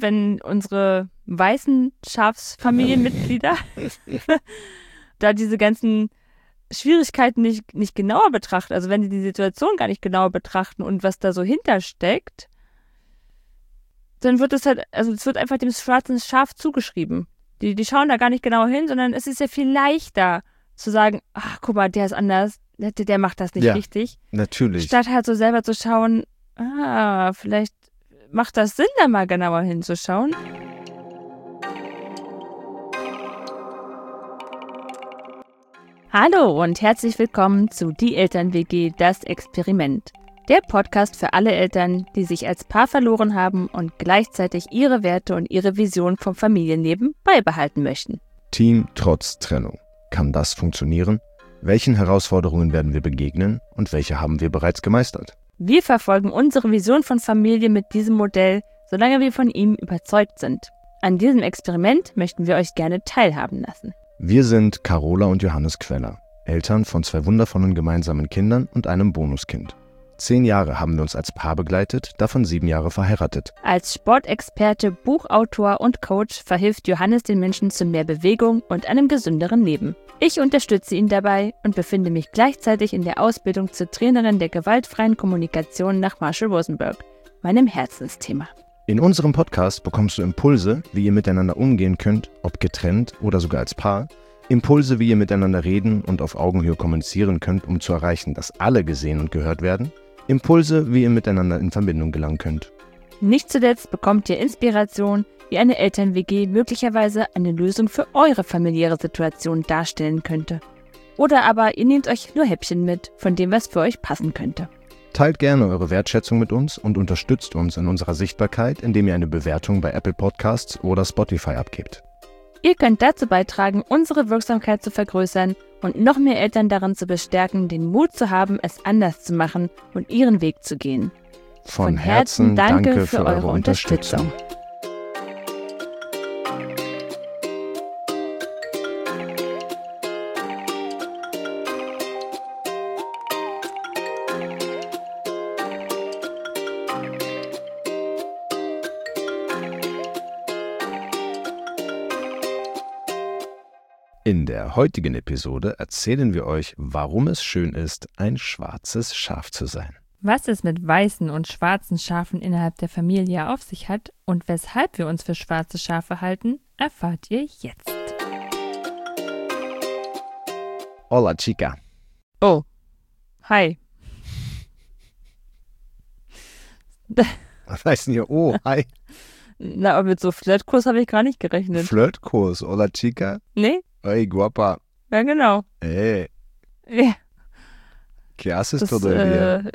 wenn unsere weißen Schafsfamilienmitglieder da diese ganzen Schwierigkeiten nicht genauer betrachten, also wenn sie die Situation gar nicht genauer betrachten und was da so hintersteckt, dann wird es halt, also es wird einfach dem schwarzen Schaf zugeschrieben. Die schauen da gar nicht genauer hin, sondern es ist ja viel leichter zu sagen, ach, guck mal, der ist anders, der macht das nicht richtig. Natürlich. Statt halt so selber zu schauen, vielleicht macht das Sinn, da mal genauer hinzuschauen. Hallo und herzlich willkommen zu Die Eltern-WG, das Experiment. Der Podcast für alle Eltern, die sich als Paar verloren haben und gleichzeitig ihre Werte und ihre Vision vom Familienleben beibehalten möchten. Team trotz Trennung. Kann das funktionieren? Welchen Herausforderungen werden wir begegnen und welche haben wir bereits gemeistert? Wir verfolgen unsere Vision von Familie mit diesem Modell, solange wir von ihm überzeugt sind. An diesem Experiment möchten wir euch gerne teilhaben lassen. Wir sind Carola und Johannes Queller, Eltern von 2 wundervollen gemeinsamen Kindern und einem Bonuskind. 10 Jahre haben wir uns als Paar begleitet, davon 7 Jahre verheiratet. Als Sportexperte, Buchautor und Coach verhilft Johannes den Menschen zu mehr Bewegung und einem gesünderen Leben. Ich unterstütze ihn dabei und befinde mich gleichzeitig in der Ausbildung zur Trainerin der gewaltfreien Kommunikation nach Marshall Rosenberg, meinem Herzensthema. In unserem Podcast bekommst du Impulse, wie ihr miteinander umgehen könnt, ob getrennt oder sogar als Paar. Impulse, wie ihr miteinander reden und auf Augenhöhe kommunizieren könnt, um zu erreichen, dass alle gesehen und gehört werden. Impulse, wie ihr miteinander in Verbindung gelangen könnt. Nicht zuletzt bekommt ihr Inspiration, wie eine Eltern-WG möglicherweise eine Lösung für eure familiäre Situation darstellen könnte. Oder aber ihr nehmt euch nur Häppchen mit von dem, was für euch passen könnte. Teilt gerne eure Wertschätzung mit uns und unterstützt uns in unserer Sichtbarkeit, indem ihr eine Bewertung bei Apple Podcasts oder Spotify abgebt. Ihr könnt dazu beitragen, unsere Wirksamkeit zu vergrößern und noch mehr Eltern darin zu bestärken, den Mut zu haben, es anders zu machen und ihren Weg zu gehen. Von Herzen danke für eure Unterstützung. In der heutigen Episode erzählen wir euch, warum es schön ist, ein schwarzes Schaf zu sein. Was es mit weißen und schwarzen Schafen innerhalb der Familie auf sich hat und weshalb wir uns für schwarze Schafe halten, erfahrt ihr jetzt. Hola, chica. Oh, hi. Was heißt denn hier? Oh, hi. Na, aber mit so Flirtkurs habe ich gar nicht gerechnet. Flirtkurs, hola, chica. Nee? Hey, guapa. Ja, genau. Hey, Ja, ¿qué haces das, todo el día?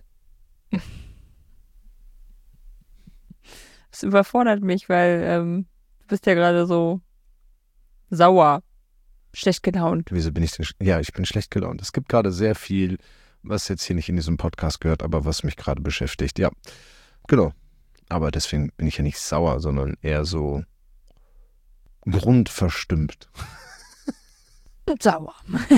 das überfordert mich, weil du bist ja gerade so sauer, schlecht gelaunt. Wieso bin ich denn? Ja, ich bin schlecht gelaunt. Es gibt gerade sehr viel, was jetzt hier nicht in diesem Podcast gehört, aber was mich gerade beschäftigt. Ja, genau. Aber deswegen bin ich ja nicht sauer, sondern eher so grundverstimmt. Sauer.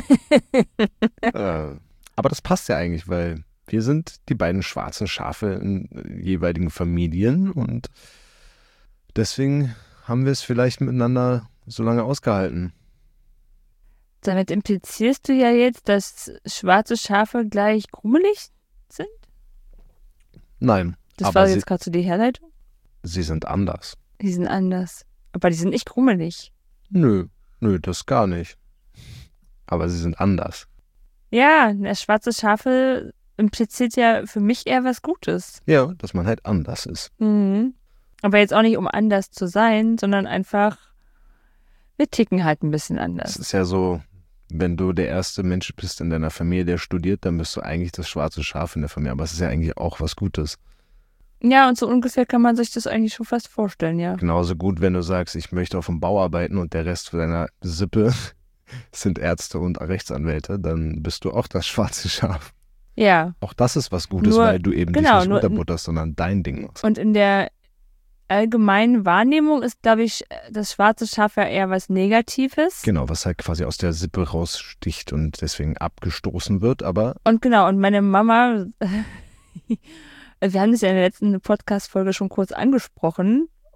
Aber das passt ja eigentlich, weil wir sind die beiden schwarzen Schafe in jeweiligen Familien und deswegen haben wir es vielleicht miteinander so lange ausgehalten. Damit implizierst du ja jetzt, dass schwarze Schafe gleich grummelig sind? Nein, Das aber war jetzt gerade so die Herleitung? sie sind anders. Die sind anders. Aber die sind nicht grummelig. Nö, das gar nicht. Aber sie sind anders. Ja, schwarze Schafe impliziert ja für mich eher was Gutes. Ja, dass man halt anders ist. Mhm. Aber jetzt auch nicht, um anders zu sein, sondern einfach, wir ticken halt ein bisschen Es anders. ist ja so, wenn du der erste Mensch bist in deiner Familie, der studiert, dann bist du eigentlich das schwarze Schaf in der Familie. Aber es ist ja eigentlich auch was Gutes. Ja, und so ungefähr kann man sich das eigentlich schon fast vorstellen, ja. Genauso gut, wenn du sagst, ich möchte auf dem Bau arbeiten und der Rest deiner Sippe sind Ärzte und Rechtsanwälte, dann bist du auch das schwarze Schaf. Ja. Auch das ist was Gutes, Nur- weil du eben genau, dich nicht nur- unterbutterst, sondern dein Ding machst. Und in der allgemeinen Wahrnehmung ist, glaube ich, das schwarze Schaf ja eher was Negatives. Genau, was halt quasi aus der Sippe raussticht und deswegen abgestoßen wird, aber Und genau, und meine Mama, wir haben das ja in der letzten Podcast-Folge schon kurz angesprochen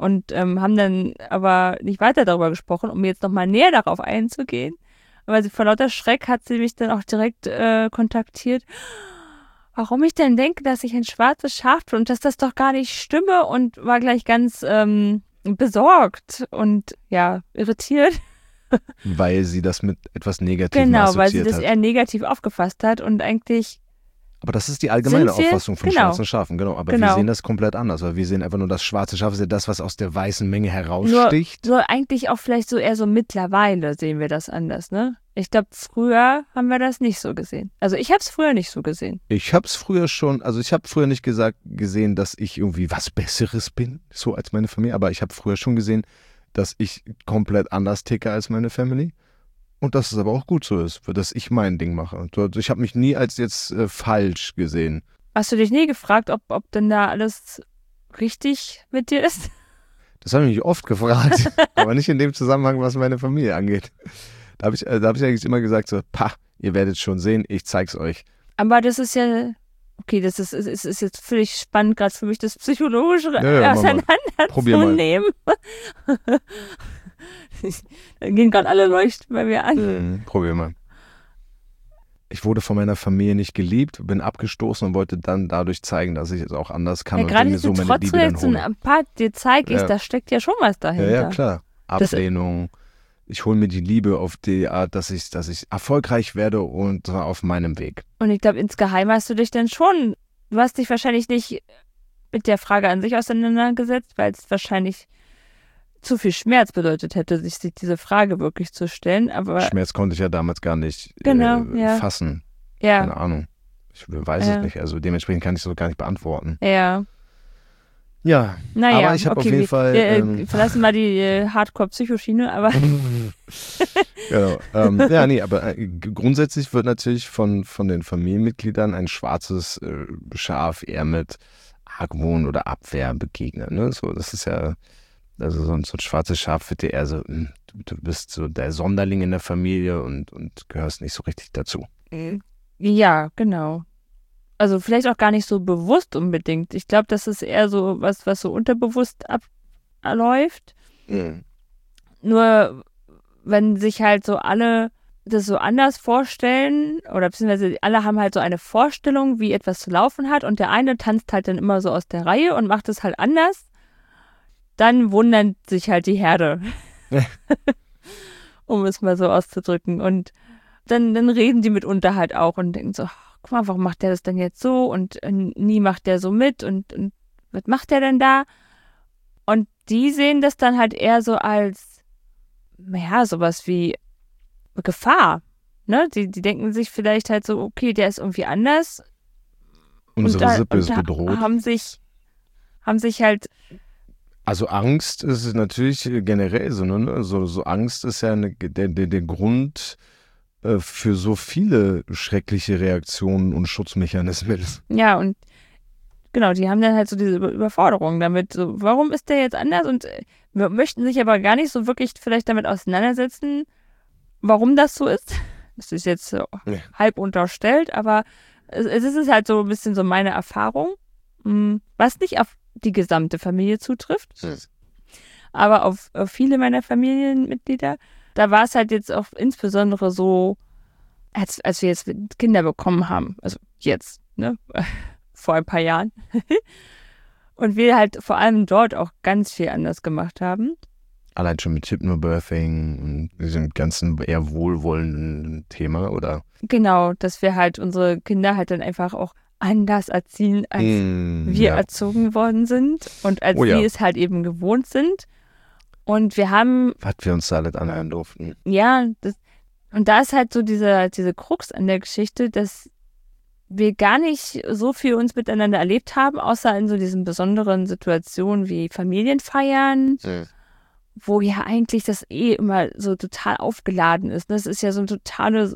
und haben dann aber nicht weiter darüber gesprochen, um jetzt nochmal näher darauf einzugehen. Aber vor lauter Schreck hat sie mich dann auch direkt kontaktiert, warum ich denn denke, dass ich ein schwarzes Schaf bin und dass das doch gar nicht stimme, und war gleich ganz besorgt und ja, irritiert. Weil sie das mit etwas Negativem Genau, assoziiert weil sie das hat. eher negativ aufgefasst hat und eigentlich. Aber das ist die allgemeine Sind wir? Auffassung von Genau. schwarzen Schafen, genau. Aber wir Genau. sehen das komplett anders, weil wir sehen einfach nur, das schwarze Schaf ist ja das, was aus der weißen Menge heraussticht. Nur eigentlich auch vielleicht so eher so mittlerweile sehen wir das anders, ne? Ich glaube, früher haben wir das nicht so gesehen. Also ich habe es früher nicht so gesehen. Ich habe es früher schon, also ich habe früher nicht gesehen, dass ich irgendwie was Besseres bin, so als meine Familie, aber ich habe früher schon gesehen, dass ich komplett anders ticke als meine Family. Und dass es aber auch gut so ist, dass ich mein Ding mache. Ich habe mich nie als jetzt falsch gesehen. Hast du dich nie gefragt, ob denn da alles richtig mit dir ist? Das habe ich mich oft gefragt, aber nicht in dem Zusammenhang, was meine Familie angeht. Da hab ich eigentlich immer gesagt so, ihr werdet schon sehen, ich zeig's euch. Aber das ist ja, okay, das ist jetzt völlig spannend, gerade für mich, das psychologische auseinanderzunehmen. Dann gehen gerade alle Leuchten bei mir an. Probier mal. Ich wurde von meiner Familie nicht geliebt, bin abgestoßen und wollte dann dadurch zeigen, dass ich es auch anders kann, Ja, und gerade mir so diese meine Liebe dann Trotzreaktion, hole. dir zeige ich, da steckt ja schon was dahinter. Ja, klar. Ablehnung. Ich hole mir die Liebe auf die Art, dass ich erfolgreich werde, und zwar auf meinem Weg. Und ich glaube, insgeheim hast du dich dann schon, du hast dich wahrscheinlich nicht mit der Frage an sich auseinandergesetzt, weil es wahrscheinlich zu viel Schmerz bedeutet hätte, sich diese Frage wirklich zu stellen. Aber Schmerz konnte ich ja damals gar nicht fassen. Ja. Keine Ahnung. Ich weiß es nicht. Also dementsprechend kann ich es so gar nicht beantworten. Ja. Ja, naja, aber ich habe auf jeden Fall... Wir verlassen mal die Hardcore-Psychoschiene, aber... Genau. Aber grundsätzlich wird natürlich von den Familienmitgliedern ein schwarzes Schaf eher mit Argwohn oder Abwehr begegnet. Ne? So, das ist ja... Also so ein schwarzes Schaf wird dir eher so, du bist so der Sonderling in der Familie und gehörst nicht so richtig dazu. Ja, genau. Also vielleicht auch gar nicht so bewusst unbedingt. Ich glaube, das ist eher so was so unterbewusst abläuft. Nur wenn sich halt so alle das so anders vorstellen, oder beziehungsweise alle haben halt so eine Vorstellung, wie etwas zu laufen hat, und der eine tanzt halt dann immer so aus der Reihe und macht es halt anders, dann wundert sich halt die Herde. Um es mal so auszudrücken. Und dann reden die mitunter halt auch und denken so, guck mal, warum macht der das denn jetzt so? Und nie macht der so mit und was macht der denn da? Und die sehen das dann halt eher so als, naja, sowas wie Gefahr. Ne? Die denken sich vielleicht halt so, okay, der ist irgendwie anders. Unsere Sippe ist bedroht. Haben sich halt... Also Angst ist natürlich generell so, ne? So Angst ist ja der Grund für so viele schreckliche Reaktionen und Schutzmechanismen. Ja, und genau, die haben dann halt so diese Überforderung damit. So, warum ist der jetzt anders? Und möchten sich aber gar nicht so wirklich vielleicht damit auseinandersetzen, warum das so ist. Das ist jetzt so halb unterstellt, aber es ist halt so ein bisschen so meine Erfahrung, was nicht auf die gesamte Familie zutrifft, aber auf viele meiner Familienmitglieder. Da war es halt jetzt auch insbesondere so, als wir jetzt Kinder bekommen haben, also jetzt, ne, vor ein paar Jahren, und wir halt vor allem dort auch ganz viel anders gemacht haben. Allein schon mit Hypnobirthing und diesem ganzen eher wohlwollenden Thema, oder? Genau, dass wir halt unsere Kinder halt dann einfach auch anders erziehen, als wir erzogen worden sind und als wir es halt eben gewohnt sind. Und wir haben... Was wir uns da alles anhören durften. Ja, und da ist halt so diese Krux an der Geschichte, dass wir gar nicht so viel uns miteinander erlebt haben, außer in so diesen besonderen Situationen wie Familienfeiern, wo ja eigentlich das immer so total aufgeladen ist. Das ist ja so eine totale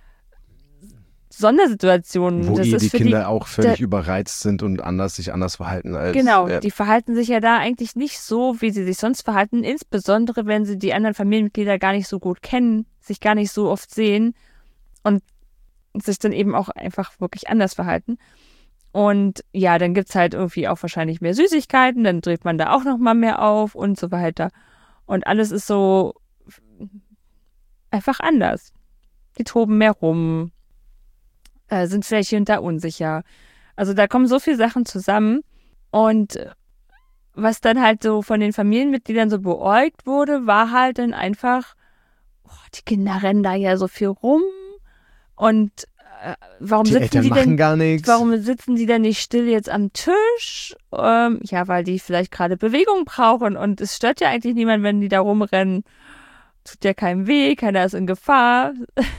Sondersituation. Wo das ist die für Kinder auch völlig überreizt sind und sich anders verhalten als... Genau, die verhalten sich ja da eigentlich nicht so, wie sie sich sonst verhalten, insbesondere wenn sie die anderen Familienmitglieder gar nicht so gut kennen, sich gar nicht so oft sehen und sich dann eben auch einfach wirklich anders verhalten. Und ja, dann gibt es halt irgendwie auch wahrscheinlich mehr Süßigkeiten, dann dreht man da auch nochmal mehr auf und so weiter. Und alles ist so einfach anders. Die toben mehr rum, sind vielleicht hier und da unsicher. Also da kommen so viele Sachen zusammen. Und was dann halt so von den Familienmitgliedern so beäugt wurde, war halt dann einfach, die Kinder rennen da ja so viel rum. Und warum sitzen die denn nicht still jetzt am Tisch? Ja, weil die vielleicht gerade Bewegung brauchen und es stört ja eigentlich niemand, wenn die da rumrennen. Tut ja keinem weh, keiner ist in Gefahr.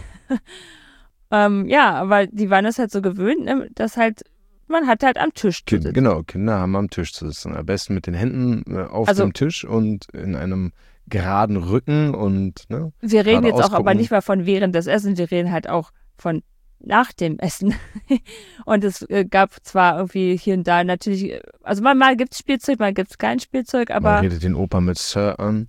Ja, aber die waren das halt so gewöhnt, ne, dass halt, man hat halt am Tisch zu sitzen. Genau, Kinder haben am Tisch zu sitzen. Am besten mit den Händen auf dem Tisch und in einem geraden Rücken und wir reden jetzt auch aber nicht mal von während des Essens, wir reden halt auch von nach dem Essen. Und es gab zwar irgendwie hier und da natürlich, also mal gibt es Spielzeug, mal gibt es kein Spielzeug, aber... Man redet den Opa mit Sir an.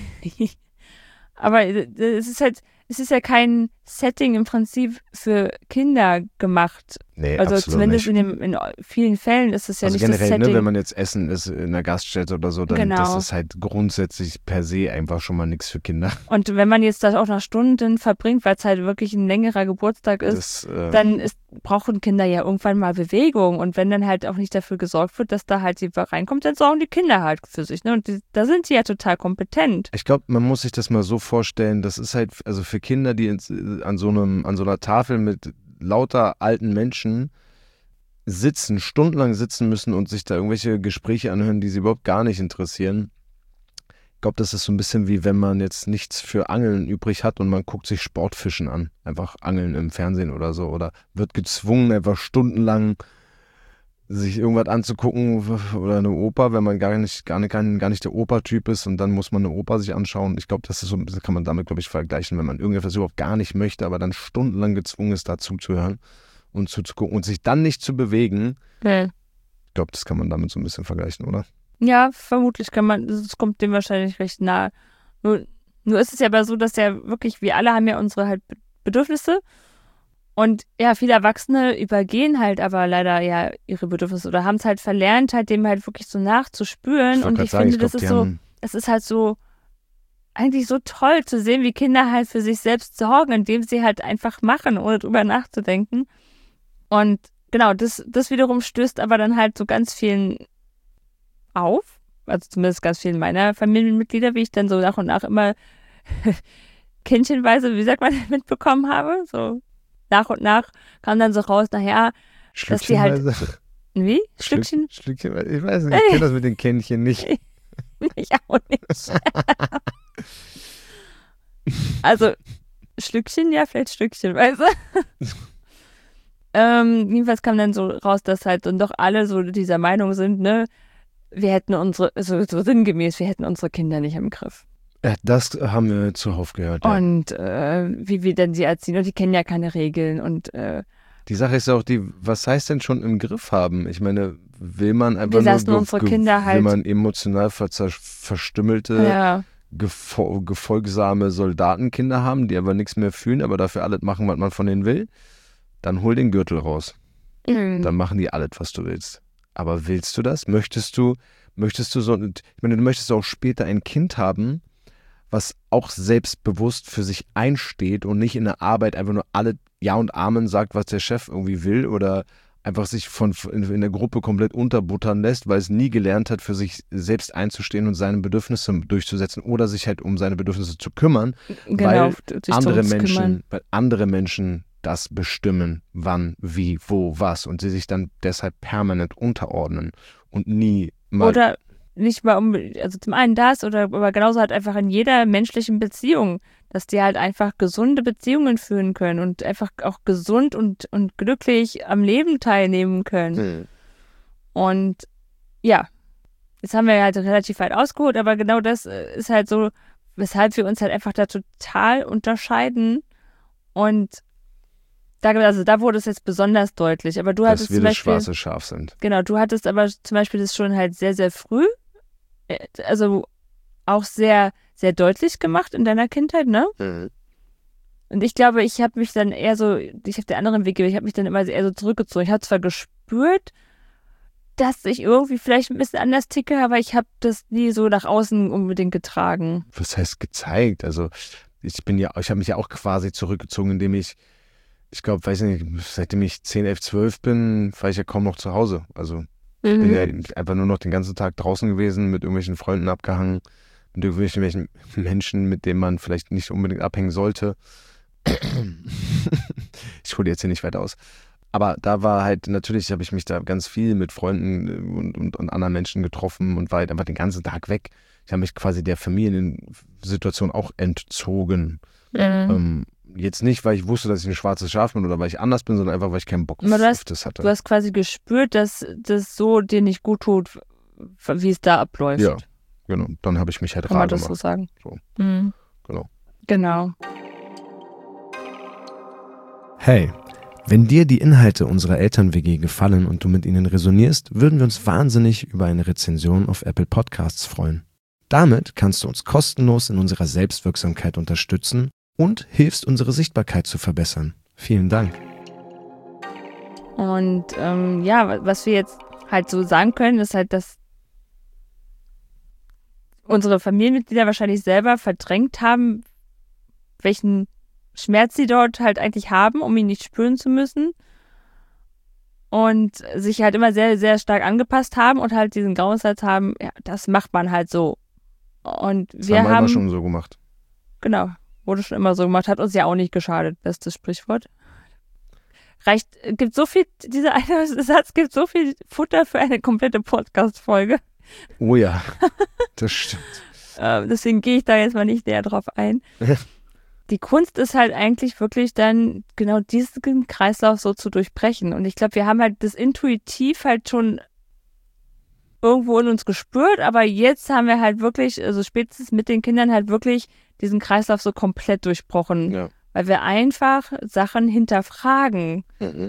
Aber es ist ja kein Setting im Prinzip für Kinder gemacht. Nee, also absolut zumindest nicht. In vielen Fällen ist es ja also nicht generell, das Setting. Wenn man jetzt Essen ist in einer Gaststätte oder so, dann das ist halt grundsätzlich per se einfach schon mal nichts für Kinder. Und wenn man jetzt das auch nach Stunden verbringt, weil es halt wirklich ein längerer Geburtstag ist, dann brauchen Kinder ja irgendwann mal Bewegung. Und wenn dann halt auch nicht dafür gesorgt wird, dass da halt die reinkommt, dann sorgen die Kinder halt für sich. Ne? Und da sind sie ja total kompetent. Ich glaube, man muss sich das mal so vorstellen, das ist halt, also für Kinder, die an so einer Tafel mit lauter alten Menschen stundenlang sitzen müssen und sich da irgendwelche Gespräche anhören, die sie überhaupt gar nicht interessieren. Ich glaube, das ist so ein bisschen wie wenn man jetzt nichts für Angeln übrig hat und man guckt sich Sportfischen an. Einfach Angeln im Fernsehen oder so. Oder wird gezwungen, einfach stundenlang sich irgendwas anzugucken oder eine Oper, wenn man gar nicht der Oper-Typ ist und dann muss man eine Oper sich anschauen. Ich glaube, das kann man damit, glaube ich, vergleichen, wenn man irgendetwas überhaupt gar nicht möchte, aber dann stundenlang gezwungen ist, da zuzuhören und zuzugucken und sich dann nicht zu bewegen. Okay. Ich glaube, das kann man damit so ein bisschen vergleichen, oder? Ja, vermutlich es kommt dem wahrscheinlich recht nahe. Nur ist es ja aber so, dass ja wirklich, wir alle haben ja unsere halt Bedürfnisse. Und ja, viele Erwachsene übergehen halt aber leider ja ihre Bedürfnisse oder haben es halt verlernt, halt dem halt wirklich so nachzuspüren. Und ich finde, es ist halt so eigentlich so toll zu sehen, wie Kinder halt für sich selbst sorgen, indem sie halt einfach machen, ohne drüber nachzudenken. Und genau, das wiederum stößt aber dann halt so ganz vielen auf, also zumindest ganz vielen meiner Familienmitglieder, wie ich dann so nach und nach immer kindchenweise, wie sagt man, mitbekommen habe, so. Nach und nach kam dann so raus, dass die halt... Wie? Stückchen? Stückchen? Ich weiß nicht, ich kenne das mit den Kännchen nicht. Ich auch nicht. Also, Schlückchen, ja, vielleicht Stückchen, weißt du? Jedenfalls kam dann so raus, dass halt dann doch alle so dieser Meinung sind, ne, wir hätten so sinngemäß, wir hätten unsere Kinder nicht im Griff. Ja, das haben wir zuhauf gehört. Ja. Und wie wir denn sie erziehen, und die kennen ja keine Regeln und die Sache ist ja auch was heißt denn schon im Griff haben? Ich meine, will man einfach will man emotional verstümmelte, gefolgsame Soldatenkinder haben, die aber nichts mehr fühlen, aber dafür alles machen, was man von denen will? Dann hol den Gürtel raus. Mhm. Dann machen die alles, was du willst. Aber willst du das? Möchtest du so, ich meine, du möchtest auch später ein Kind haben, was auch selbstbewusst für sich einsteht und nicht in der Arbeit einfach nur alle Ja und Amen sagt, was der Chef irgendwie will oder einfach sich in der Gruppe komplett unterbuttern lässt, weil es nie gelernt hat, für sich selbst einzustehen und seine Bedürfnisse durchzusetzen oder sich halt um seine Bedürfnisse zu kümmern, genau, weil andere Menschen das bestimmen, wann, wie, wo, was und sie sich dann deshalb permanent unterordnen und nie mal... Oder nicht mal also zum einen das, aber genauso halt einfach in jeder menschlichen Beziehung, dass die halt einfach gesunde Beziehungen führen können und einfach auch gesund und glücklich am Leben teilnehmen können. Mhm. Und ja, jetzt haben wir halt relativ weit ausgeholt, aber genau das ist halt so, weshalb wir uns halt einfach da total unterscheiden. Und da wurde es jetzt besonders deutlich. Aber du hattest dass wir das schwarze Schaf sind. Genau, du hattest aber zum Beispiel das schon halt sehr, sehr früh, also auch sehr, sehr deutlich gemacht in deiner Kindheit, ne? Mhm. Und ich glaube, ich habe mich dann eher so, ich habe den anderen Weg gewählt, ich habe mich dann immer eher so zurückgezogen. Ich habe zwar gespürt, dass ich irgendwie vielleicht ein bisschen anders ticke, aber ich habe das nie so nach außen unbedingt getragen. Was heißt gezeigt? Also ich habe mich ja auch quasi zurückgezogen, indem ich glaube, weiß nicht, seitdem ich 10, 11, 12 bin, war ich ja kaum noch zu Hause. Also ich bin ja einfach nur noch den ganzen Tag draußen gewesen, mit irgendwelchen Freunden abgehangen, mit irgendwelchen Menschen, mit denen man vielleicht nicht unbedingt abhängen sollte. Ich hole jetzt hier nicht weiter aus. Aber da war halt, natürlich habe ich mich da ganz viel mit Freunden und anderen Menschen getroffen und war halt einfach den ganzen Tag weg. Ich habe mich quasi der Familiensituation auch entzogen. Jetzt nicht, weil ich wusste, dass ich ein schwarzes Schaf bin oder weil ich anders bin, sondern einfach, weil ich keinen Bock auf das hatte. Du hast quasi gespürt, dass das so dir nicht gut tut, wie es da abläuft. Ja, genau. Dann habe ich mich halt rar gemacht. Kann man das so sagen? So. Genau. Hey, wenn dir die Inhalte unserer Eltern-WG gefallen und du mit ihnen resonierst, würden wir uns wahnsinnig über eine Rezension auf Apple Podcasts freuen. Damit kannst du uns kostenlos in unserer Selbstwirksamkeit unterstützen und hilfst, unsere Sichtbarkeit zu verbessern. Vielen Dank. Und was wir jetzt halt so sagen können, ist halt, dass unsere Familienmitglieder wahrscheinlich selber verdrängt haben, welchen Schmerz sie dort halt eigentlich haben, um ihn nicht spüren zu müssen. Und sich halt immer sehr, sehr stark angepasst haben und halt diesen Glaubenssatz haben, ja, das macht man halt so. Und wir haben immer schon so gemacht. Genau, wurde schon immer so gemacht, hat uns ja auch nicht geschadet, bestes Sprichwort. Dieser eine Satz gibt so viel Futter für eine komplette Podcast-Folge. Oh ja, das stimmt. Deswegen gehe ich da jetzt mal nicht näher drauf ein. Die Kunst ist halt eigentlich wirklich dann genau diesen Kreislauf so zu durchbrechen. Und ich glaube, wir haben halt das intuitiv halt schon irgendwo in uns gespürt, aber jetzt haben wir halt wirklich, also spätestens mit den Kindern halt wirklich diesen Kreislauf so komplett durchbrochen. Ja. Weil wir einfach Sachen hinterfragen.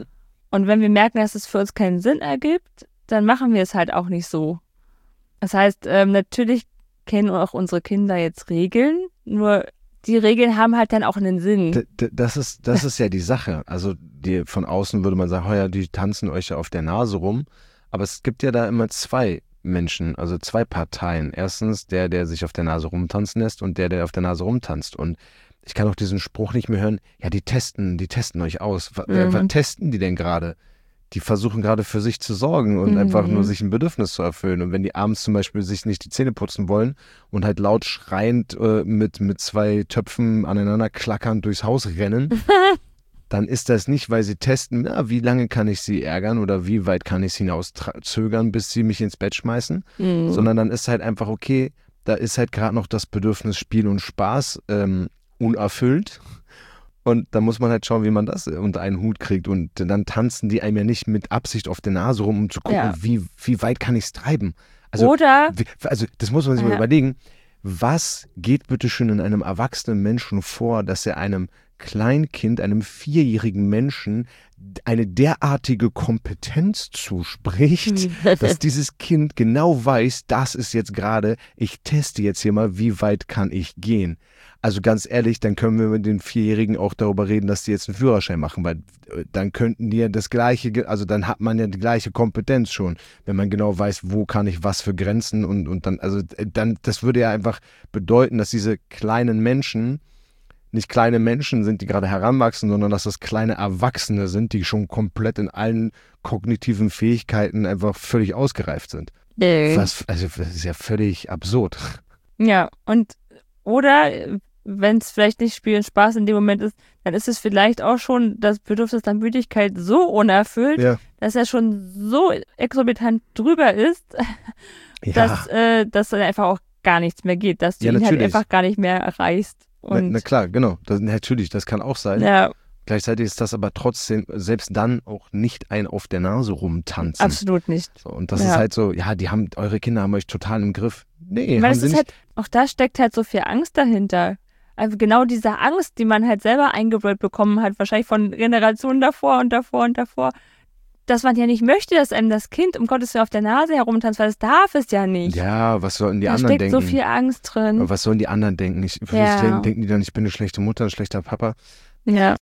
Und wenn wir merken, dass es für uns keinen Sinn ergibt, dann machen wir es halt auch nicht so. Das heißt, natürlich kennen auch unsere Kinder jetzt Regeln, nur die Regeln haben halt dann auch einen Sinn. Das ist ja die Sache. Also von außen würde man sagen, oh ja, die tanzen euch ja auf der Nase rum. Aber es gibt ja da immer zwei Menschen, also zwei Parteien. Erstens der sich auf der Nase rumtanzen lässt und der auf der Nase rumtanzt. Und ich kann auch diesen Spruch nicht mehr hören, ja, die testen euch aus. Was testen die denn gerade? Die versuchen gerade für sich zu sorgen und einfach nur sich ein Bedürfnis zu erfüllen. Und wenn die abends zum Beispiel sich nicht die Zähne putzen wollen und halt laut schreiend mit zwei Töpfen aneinander klackernd durchs Haus rennen, dann ist das nicht, weil sie testen, wie lange kann ich sie ärgern oder wie weit kann ich sie hinauszögern, bis sie mich ins Bett schmeißen, sondern dann ist halt einfach, okay, da ist halt gerade noch das Bedürfnis Spiel und Spaß unerfüllt. Und da muss man halt schauen, wie man das unter einen Hut kriegt. Und dann tanzen die einem ja nicht mit Absicht auf der Nase rum, um zu gucken, wie weit kann ich es treiben. Also das muss man sich mal überlegen. Was geht bitte schön in einem erwachsenen Menschen vor, dass er einem Kleinkind, einem 4-jährigen Menschen eine derartige Kompetenz zuspricht, dass dieses Kind genau weiß, das ist jetzt gerade, ich teste jetzt hier mal, wie weit kann ich gehen. Also ganz ehrlich, dann können wir mit den 4-Jährigen auch darüber reden, dass die jetzt einen Führerschein machen, weil dann könnten die ja das Gleiche, also dann hat man ja die gleiche Kompetenz schon, wenn man genau weiß, wo kann ich was für Grenzen und dann, das würde ja einfach bedeuten, dass diese kleinen Menschen nicht kleine Menschen sind, die gerade heranwachsen, sondern dass das kleine Erwachsene sind, die schon komplett in allen kognitiven Fähigkeiten einfach völlig ausgereift sind. Das ist ja völlig absurd. Ja, oder wenn es vielleicht nicht Spiel und Spaß in dem Moment ist, dann ist es vielleicht auch schon das Bedürfnis nach Müdigkeit so unerfüllt, dass er schon so exorbitant drüber ist, dass dann einfach auch gar nichts mehr geht, dass du ihn halt einfach gar nicht mehr erreichst. Na klar, genau. Natürlich, das kann auch sein. Ja. Gleichzeitig ist das aber trotzdem, selbst dann auch nicht ein auf der Nase rumtanzen. Absolut nicht. So, und das ist halt so, eure Kinder haben euch total im Griff. Nee, weil haben sie nicht. Halt, auch da steckt halt so viel Angst dahinter. Also genau diese Angst, die man halt selber eingebläut bekommen hat, wahrscheinlich von Generationen davor und davor und davor, dass man ja nicht möchte, dass einem das Kind um Gottes Willen auf der Nase herumtanzt, weil das darf es ja nicht. Ja, was sollen die anderen denken? Da steckt so viel Angst drin. Aber was sollen die anderen denken? Denken die dann, ich bin eine schlechte Mutter, ein schlechter Papa? Ja.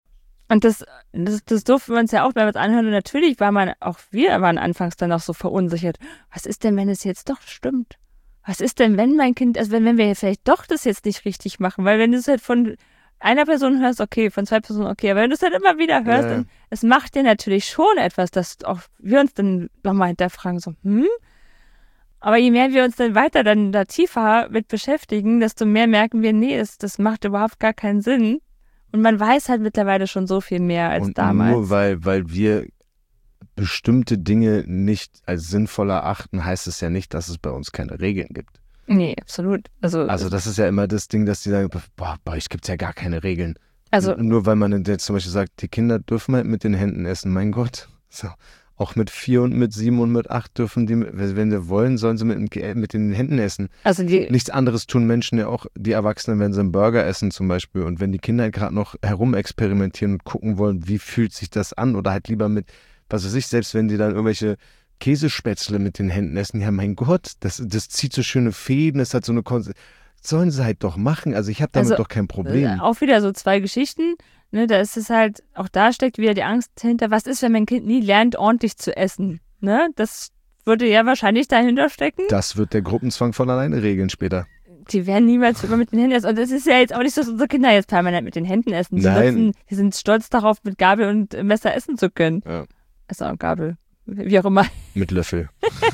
Und das durften wir uns ja auch mehrmals anhören. Und natürlich wir waren anfangs dann auch so verunsichert. Was ist denn, wenn es jetzt doch stimmt? Was ist denn, wenn mein Kind, also wenn wir vielleicht doch das jetzt nicht richtig machen? Weil wenn du es halt von einer Person hörst, okay, von 2 Personen, okay, aber wenn du es halt immer wieder hörst, dann, es macht dir natürlich schon etwas, dass auch wir uns dann nochmal hinterfragen, so, Aber je mehr wir uns dann weiter dann da tiefer mit beschäftigen, desto mehr merken wir, nee, das macht überhaupt gar keinen Sinn. Und man weiß halt mittlerweile schon so viel mehr als und damals. Nur weil wir bestimmte Dinge nicht als sinnvoll erachten, heißt es ja nicht, dass es bei uns keine Regeln gibt. Nee, absolut. Also das ist ja immer das Ding, dass die sagen, bei euch gibt es ja gar keine Regeln. Also, nur weil man jetzt zum Beispiel sagt, die Kinder dürfen halt mit den Händen essen, mein Gott. So. Auch mit 4 und mit 7 und mit 8 dürfen die, wenn sie wollen, sollen sie mit den Händen essen. Also nichts anderes tun Menschen ja auch, die Erwachsenen, wenn sie einen Burger essen zum Beispiel. Und wenn die Kinder gerade noch herumexperimentieren und gucken wollen, wie fühlt sich das an, oder halt lieber mit, was weiß ich, selbst wenn die dann irgendwelche Käsespätzle mit den Händen essen, ja mein Gott, das zieht so schöne Fäden, das hat so eine sollen sie halt doch machen, also ich habe damit doch kein Problem. Auch wieder so 2 Geschichten, ne, da ist es halt, auch da steckt wieder die Angst hinter, was ist, wenn mein Kind nie lernt, ordentlich zu essen, ne, das würde ja wahrscheinlich dahinter stecken. Das wird der Gruppenzwang von alleine regeln später. Die werden niemals immer mit den Händen essen. Und es ist ja jetzt auch nicht so, dass unsere Kinder jetzt permanent mit den Händen essen. Die sind stolz darauf, mit Gabel und Messer essen zu können. Ja. Messer und Gabel, wie auch immer. Mit Löffel.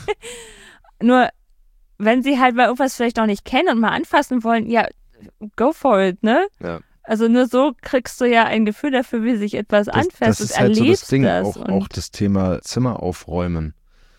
Nur, wenn sie halt mal irgendwas vielleicht noch nicht kennen und mal anfassen wollen, ja, go for it, ne? Ja. Also nur so kriegst du ja ein Gefühl dafür, wie sich etwas anfasst. Das ist halt so das Ding, auch das Thema Zimmer aufräumen.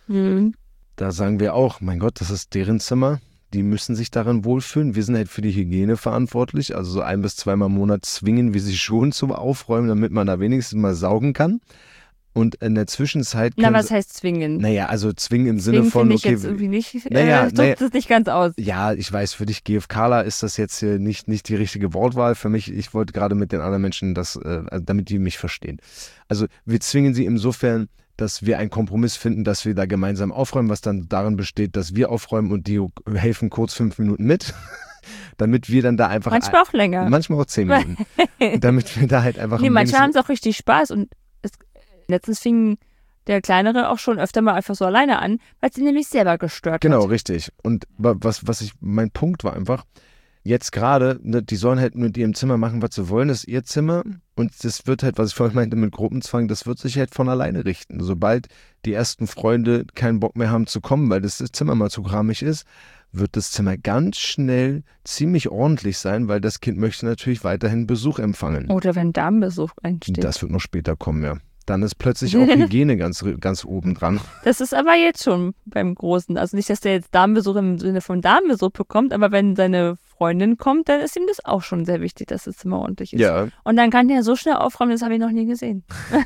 Da sagen wir auch, mein Gott, das ist deren Zimmer. Die müssen sich darin wohlfühlen. Wir sind halt für die Hygiene verantwortlich. Also so 1 bis 2 Mal im Monat zwingen wir sie schon zum Aufräumen, damit man da wenigstens mal saugen kann. Und in der Zwischenzeit... was heißt zwingen? Naja, also zwingen im Sinne von... Ich jetzt irgendwie nicht, drückt es nicht ganz aus. Ja, ich weiß, für dich GFKler ist das jetzt hier nicht die richtige Wortwahl. Für mich, ich wollte gerade mit den anderen Menschen damit die mich verstehen. Also wir zwingen sie insofern, dass wir einen Kompromiss finden, dass wir da gemeinsam aufräumen, was dann darin besteht, dass wir aufräumen und die helfen kurz 5 Minuten mit, damit wir dann da einfach... Manchmal auch länger. Manchmal auch 10 Minuten. Damit wir da halt einfach... manchmal haben sie auch richtig Spaß und letztens fing der Kleinere auch schon öfter mal einfach so alleine an, weil sie nämlich selber gestört hat. Genau, richtig. Und mein Punkt war einfach, jetzt gerade, ne, die sollen halt mit ihrem Zimmer machen, was sie wollen, das ist ihr Zimmer. Und das wird halt, was ich vorhin meinte mit Gruppenzwang, das wird sich halt von alleine richten. Sobald die ersten Freunde keinen Bock mehr haben zu kommen, weil das Zimmer mal zu kramig ist, wird das Zimmer ganz schnell ziemlich ordentlich sein, weil das Kind möchte natürlich weiterhin Besuch empfangen. Oder wenn Damenbesuch einsteht. Das wird noch später kommen, ja. Dann ist plötzlich auch Hygiene ganz oben dran. Das ist aber jetzt schon beim Großen. Also nicht, dass der jetzt Damenbesuch im Sinne von Damenbesuch bekommt, aber wenn seine Freundin kommt, dann ist ihm das auch schon sehr wichtig, dass das Zimmer ordentlich ist. Ja. Und dann kann der so schnell aufräumen, das habe ich noch nie gesehen.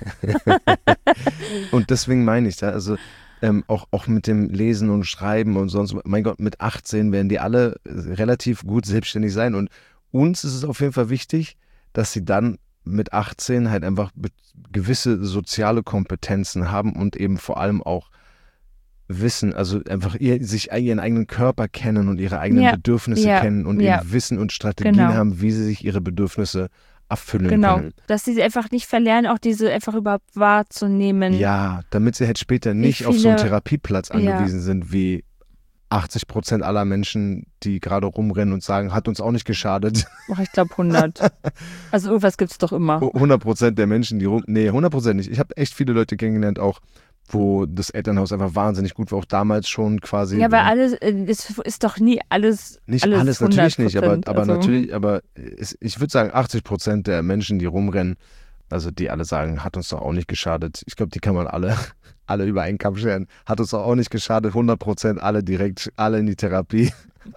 Und deswegen meine ich, also auch mit dem Lesen und Schreiben und sonst, mein Gott, mit 18 werden die alle relativ gut selbstständig sein. Und uns ist es auf jeden Fall wichtig, dass sie dann mit 18 halt einfach gewisse soziale Kompetenzen haben und eben vor allem auch wissen, also einfach ihren eigenen Körper kennen und ihre eigenen Bedürfnisse kennen und eben Wissen und Strategien haben, wie sie sich ihre Bedürfnisse erfüllen können. Dass sie einfach nicht verlernen, auch diese einfach überhaupt wahrzunehmen. Ja, damit sie halt später nicht auf so einen Therapieplatz angewiesen sind, wie 80% aller Menschen, die gerade rumrennen und sagen, hat uns auch nicht geschadet. Ich glaube 100. Also irgendwas gibt es doch immer. 100% der Menschen, die 100% nicht. Ich habe echt viele Leute kennengelernt auch, wo das Elternhaus einfach wahnsinnig gut war, auch damals schon quasi. Ja, weil alles, es ist doch nie alles. Nicht alles natürlich nicht, aber natürlich, aber ich würde sagen, 80% der Menschen, die rumrennen, also die alle sagen, hat uns doch auch nicht geschadet. Ich glaube, die kann man alle über einen Kamm scheren. Hat uns doch auch nicht geschadet, 100% alle in die Therapie.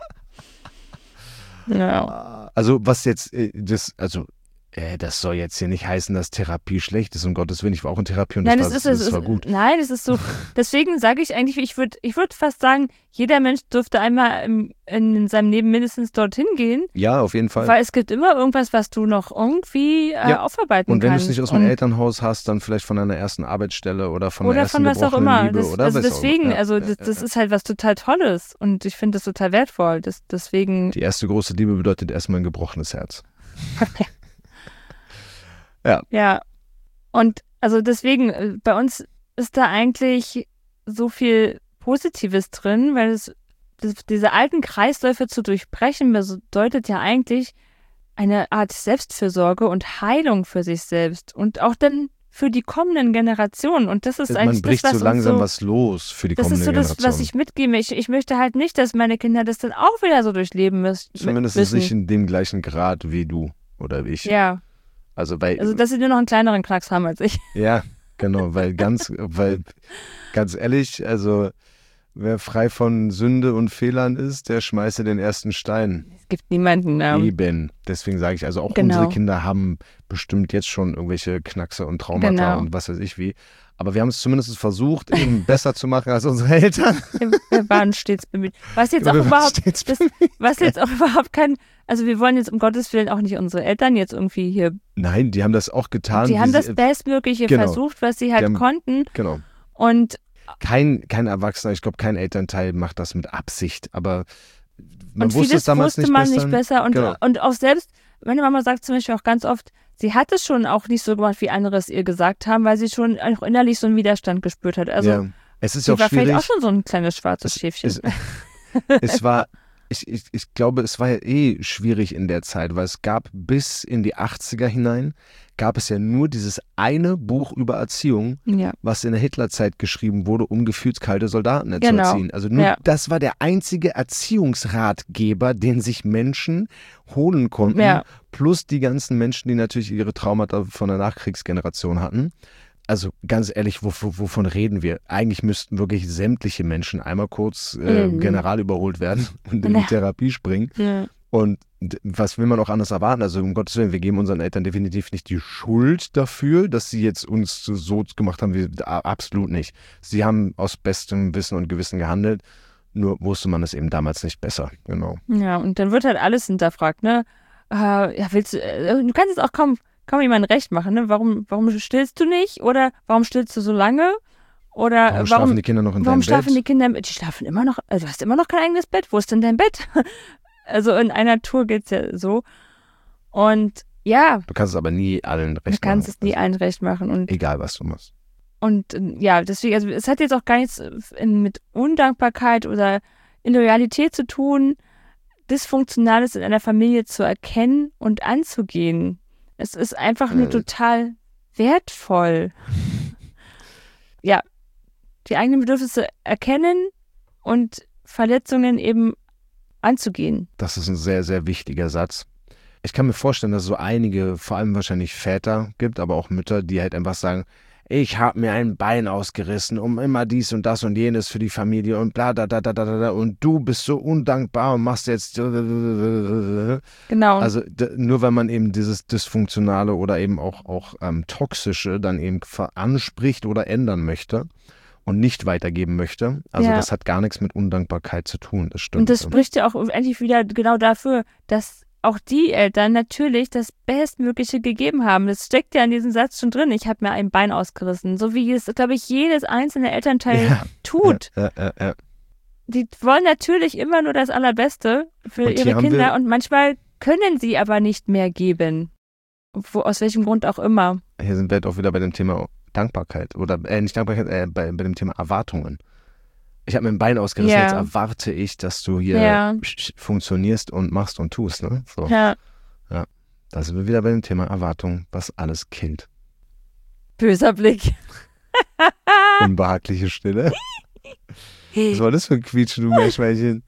Ja. Also was jetzt, das soll jetzt hier nicht heißen, dass Therapie schlecht ist, um Gottes Willen, ich war auch in Therapie und das war gut. Nein, es ist so, deswegen sage ich eigentlich, ich würd fast sagen, jeder Mensch dürfte einmal in seinem Leben mindestens dorthin gehen. Ja, auf jeden Fall. Weil es gibt immer irgendwas, was du noch irgendwie aufarbeiten kannst. Und wenn du es nicht aus dem Elternhaus hast, dann vielleicht von deiner ersten Arbeitsstelle oder von der ersten was auch immer. Liebe. Deswegen, das ist halt was total Tolles und ich finde das total wertvoll. Deswegen. Die erste große Liebe bedeutet erstmal ein gebrochenes Herz. Ja. Und also deswegen, bei uns ist da eigentlich so viel Positives drin, weil diese alten Kreisläufe zu durchbrechen bedeutet ja eigentlich eine Art Selbstfürsorge und Heilung für sich selbst und auch dann für die kommenden Generationen. Und das ist Man eigentlich bricht das, was so langsam uns was los für die das ist kommende so das, Generation. was ich mitgebe. Ich möchte halt nicht, dass meine Kinder das dann auch wieder so durchleben müssen. Zumindest nicht in dem gleichen Grad wie du oder wie ich. Ja. Also dass sie nur noch einen kleineren Knacks haben als ich. Ja, genau, weil ganz ehrlich, also wer frei von Sünde und Fehlern ist, der schmeiße den ersten Stein. Es gibt niemanden. Eben. Deswegen sage ich, also auch unsere Kinder haben bestimmt jetzt schon irgendwelche Knackse und Traumata und was weiß ich wie. Aber wir haben es zumindest versucht, eben besser zu machen als unsere Eltern. Wir waren stets bemüht. Was jetzt auch überhaupt kein, also wir wollen jetzt um Gottes Willen auch nicht unsere Eltern jetzt irgendwie hier. Nein, die haben das auch getan. Die haben das Bestmögliche versucht, was sie halt konnten. Genau. Und kein Erwachsener, ich glaube, kein Elternteil macht das mit Absicht, aber man und wusste es damals nicht besser. Und auch selbst, meine Mama sagt zum Beispiel auch ganz oft, sie hat es schon auch nicht so gemacht, wie andere es ihr gesagt haben, weil sie schon auch innerlich so einen Widerstand gespürt hat. Also ja, es ist ja auch schwierig. Vielleicht auch schon so ein kleines schwarzes Schäfchen. Ich glaube, es war ja eh schwierig in der Zeit, weil es gab bis in die 80er hinein, gab es ja nur dieses eine Buch über Erziehung, was in der Hitlerzeit geschrieben wurde, um gefühlskalte Soldaten zu erziehen. Also nur das war der einzige Erziehungsratgeber, den sich Menschen holen konnten, plus die ganzen Menschen, die natürlich ihre Traumata von der Nachkriegsgeneration hatten. Also ganz ehrlich, wovon reden wir? Eigentlich müssten wirklich sämtliche Menschen einmal kurz general überholt werden und in die Therapie springen. Ja. Und was will man auch anders erwarten? Also um Gottes Willen, wir geben unseren Eltern definitiv nicht die Schuld dafür, dass sie jetzt uns so gemacht haben, wie absolut nicht. Sie haben aus bestem Wissen und Gewissen gehandelt, nur wusste man es eben damals nicht besser. Genau. Ja, und dann wird halt alles hinterfragt, ne? Willst du kannst jetzt auch kaum jemand recht machen, ne? Warum stillst du nicht? Oder warum stillst du so lange? Oder warum schlafen die Kinder noch in deinem Bett? Warum schlafen die Kinder Die schlafen immer noch, also du hast immer noch kein eigenes Bett. Wo ist denn dein Bett? Also in einer Tour geht's ja so. Und ja. Du kannst es aber nie allen recht machen. Du kannst es nie allen recht machen. Und egal, was du machst. Und ja, deswegen, also es hat jetzt auch gar nichts mit Undankbarkeit oder Illoyalität zu tun, Dysfunktionales in einer Familie zu erkennen und anzugehen. Es ist einfach nur total wertvoll. Ja, die eigenen Bedürfnisse erkennen und Verletzungen eben anzugehen. Das ist ein sehr, sehr wichtiger Satz. Ich kann mir vorstellen, dass es so einige, vor allem wahrscheinlich Väter gibt, aber auch Mütter, die halt einfach sagen, ich habe mir ein Bein ausgerissen, um immer dies und das und jenes für die Familie und bla, da, und du bist so undankbar und machst jetzt. Genau. Also nur weil man eben dieses Dysfunktionale oder eben auch Toxische dann eben anspricht oder ändern möchte und nicht weitergeben möchte. Also das hat gar nichts mit Undankbarkeit zu tun, das stimmt. Und das spricht ja auch endlich wieder genau dafür, dass auch die Eltern natürlich das Bestmögliche gegeben haben. Das steckt ja in diesem Satz schon drin. Ich habe mir ein Bein ausgerissen. So wie es, glaube ich, jedes einzelne Elternteil tut. Ja. Die wollen natürlich immer nur das Allerbeste für ihre Kinder und manchmal können sie aber nicht mehr geben. Aus welchem Grund auch immer. Hier sind wir halt auch wieder bei dem Thema Dankbarkeit. Oder nicht Dankbarkeit, bei dem Thema Erwartungen. Ich habe mir ein Bein ausgerissen, jetzt erwarte ich, dass du hier funktionierst und machst und tust. Ne? So. Ja. Da sind wir wieder bei dem Thema Erwartung, was alles killt. Böser Blick. Unbehagliche Stille. Was war das für ein Quietschen, du Meerschweinchen?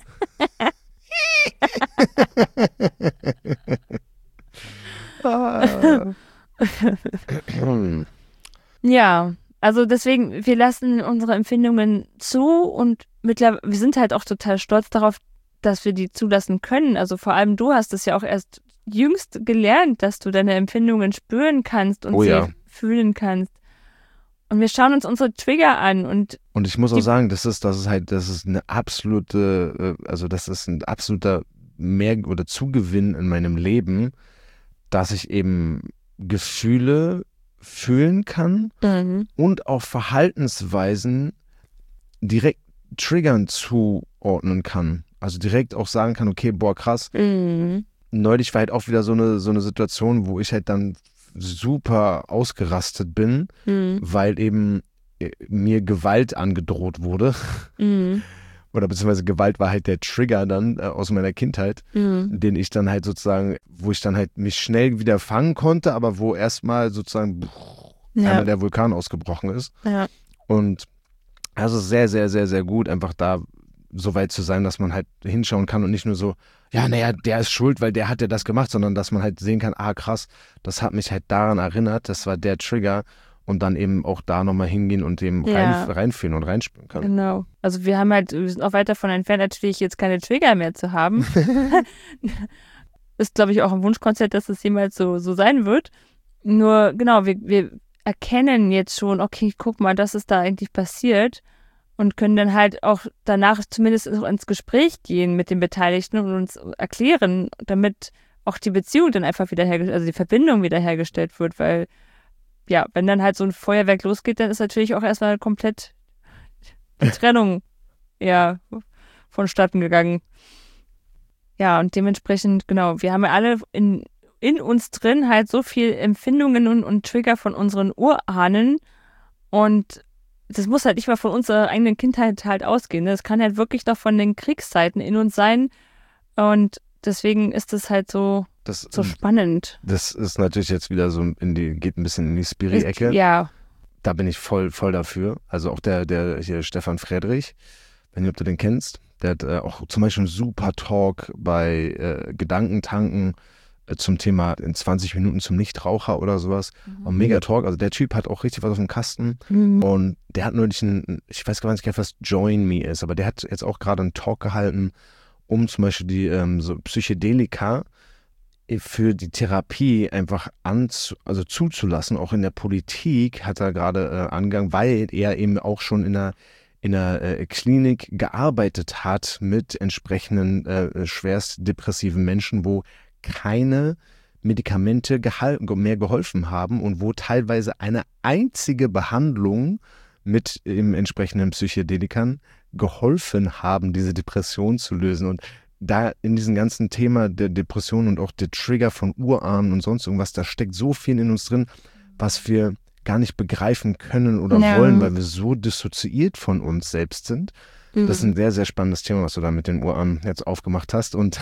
Ja. Also deswegen, wir lassen unsere Empfindungen zu und wir sind halt auch total stolz darauf, dass wir die zulassen können. Also vor allem du hast es ja auch erst jüngst gelernt, dass du deine Empfindungen spüren kannst und sie fühlen kannst. Und wir schauen uns unsere Trigger an und ich muss auch sagen, das ist eine absolute, also das ist ein absoluter Mehr- oder Zugewinn in meinem Leben, dass ich eben Gefühle fühlen kann und auch Verhaltensweisen direkt Triggern zuordnen kann. Also direkt auch sagen kann, okay, boah, krass. Neulich war halt auch wieder so eine Situation, wo ich halt dann super ausgerastet bin, weil eben mir Gewalt angedroht wurde. Oder beziehungsweise Gewalt war halt der Trigger dann aus meiner Kindheit, den ich dann halt sozusagen, wo ich dann halt mich schnell wieder fangen konnte, aber wo erstmal sozusagen einmal der Vulkan ausgebrochen ist. Ja. Und also sehr, sehr, sehr, sehr gut, einfach da so weit zu sein, dass man halt hinschauen kann und nicht nur so, ja, naja, der ist schuld, weil der hat ja das gemacht, sondern dass man halt sehen kann, krass, das hat mich halt daran erinnert, das war der Trigger und dann eben auch da nochmal hingehen und eben reinfühlen und reinspüren kann. Genau. Also wir sind auch weit davon entfernt, natürlich jetzt keine Trigger mehr zu haben. Ist, glaube ich, auch ein Wunschkonzert, dass es jemals so sein wird. Nur, genau, wir erkennen jetzt schon, okay, guck mal, das ist da eigentlich passiert und können dann halt auch danach zumindest ins Gespräch gehen mit den Beteiligten und uns erklären, damit auch die Beziehung dann einfach wiederhergestellt, also die Verbindung wiederhergestellt wird, weil ja, wenn dann halt so ein Feuerwerk losgeht, dann ist natürlich auch erstmal komplett die Trennung vonstatten gegangen. Ja, und dementsprechend, genau, wir haben ja alle in uns drin halt so viel Empfindungen und Trigger von unseren Urahnen und das muss halt nicht mal von unserer eigenen Kindheit halt ausgehen. Das kann halt wirklich noch von den Kriegszeiten in uns sein und deswegen ist es halt so spannend. Das ist natürlich jetzt wieder so geht ein bisschen in die Spiri-Ecke. Ja. Da bin ich voll dafür. Also auch der hier Stefan Friedrich, wenn du den kennst, der hat auch zum Beispiel einen super Talk bei Gedankentanken zum Thema in 20 Minuten zum Nichtraucher oder sowas. Und mega Talk. Also der Typ hat auch richtig was auf dem Kasten. Und der hat neulich ich weiß gar nicht, was Join Me ist, aber der hat jetzt auch gerade einen Talk gehalten, um zum Beispiel die so Psychedelika für die Therapie einfach zuzulassen. Auch in der Politik hat er gerade angegangen, weil er eben auch schon in einer Klinik gearbeitet hat mit entsprechenden schwerst depressiven Menschen, wo keine Medikamente mehr geholfen haben und wo teilweise eine einzige Behandlung mit eben entsprechenden Psychedelikern geholfen haben, diese Depression zu lösen. Und da in diesem ganzen Thema der Depression und auch der Trigger von Urahnen und sonst irgendwas, da steckt so viel in uns drin, was wir gar nicht begreifen können oder wollen, weil wir so dissoziiert von uns selbst sind. Das ist ein sehr, sehr spannendes Thema, was du da mit den Urahnen jetzt aufgemacht hast und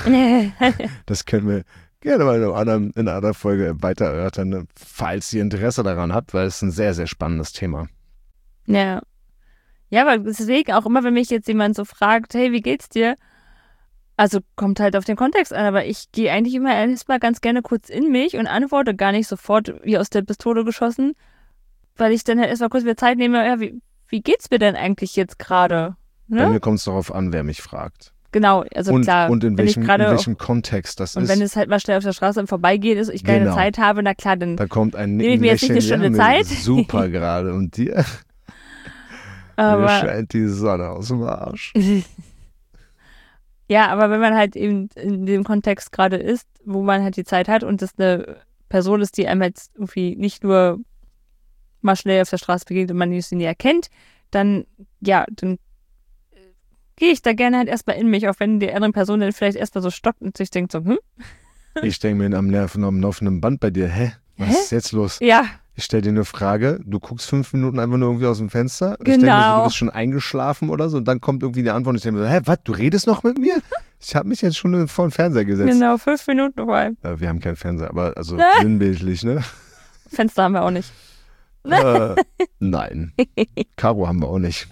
das können wir gerne mal in einer anderen Folge weiter erörtern, falls ihr Interesse daran habt, weil es ist ein sehr, sehr spannendes Thema. Ja. Ja, aber deswegen auch immer, wenn mich jetzt jemand so fragt, hey, wie geht's dir? Also kommt halt auf den Kontext an, aber ich gehe eigentlich immer erstmal ganz gerne kurz in mich und antworte gar nicht sofort wie aus der Pistole geschossen, weil ich dann halt erstmal kurz wieder Zeit nehme, ja, wie geht's mir denn eigentlich jetzt gerade? Ne? Bei mir kommt es darauf an, wer mich fragt. Genau, also klar. Und in welchem Kontext das ist. Und wenn es halt mal schnell auf der Straße im Vorbeigehen ist und ich keine Zeit habe, na klar, dann da kommt ein nehme ich mir jetzt nicht eine Stunde Zeit. Super gerade. Und dir? Aber mir scheint die Sonne aus dem Arsch. Ja, aber wenn man halt eben in dem Kontext gerade ist, wo man halt die Zeit hat und das eine Person ist, die einem jetzt irgendwie nicht nur mal schnell auf der Straße begegnet und man sie nie erkennt, dann gehe ich da gerne halt erstmal in mich, auch wenn die andere Person dann vielleicht erstmal so stockt und sich denkt so, Ich denke mir am laufenden Band bei dir, was ist jetzt los? Ja. Ich stelle dir eine Frage, du guckst 5 Minuten einfach nur irgendwie aus dem Fenster. Genau. Ich denke mir so, du bist schon eingeschlafen oder so und dann kommt irgendwie die Antwort und ich denke mir so, was, du redest noch mit mir? Ich habe mich jetzt schon vor den Fernseher gesetzt. Genau, 5 Minuten vor allem. Wir haben keinen Fernseher, aber also sinnbildlich, ne? Fenster haben wir auch nicht. Nein. Caro haben wir auch nicht.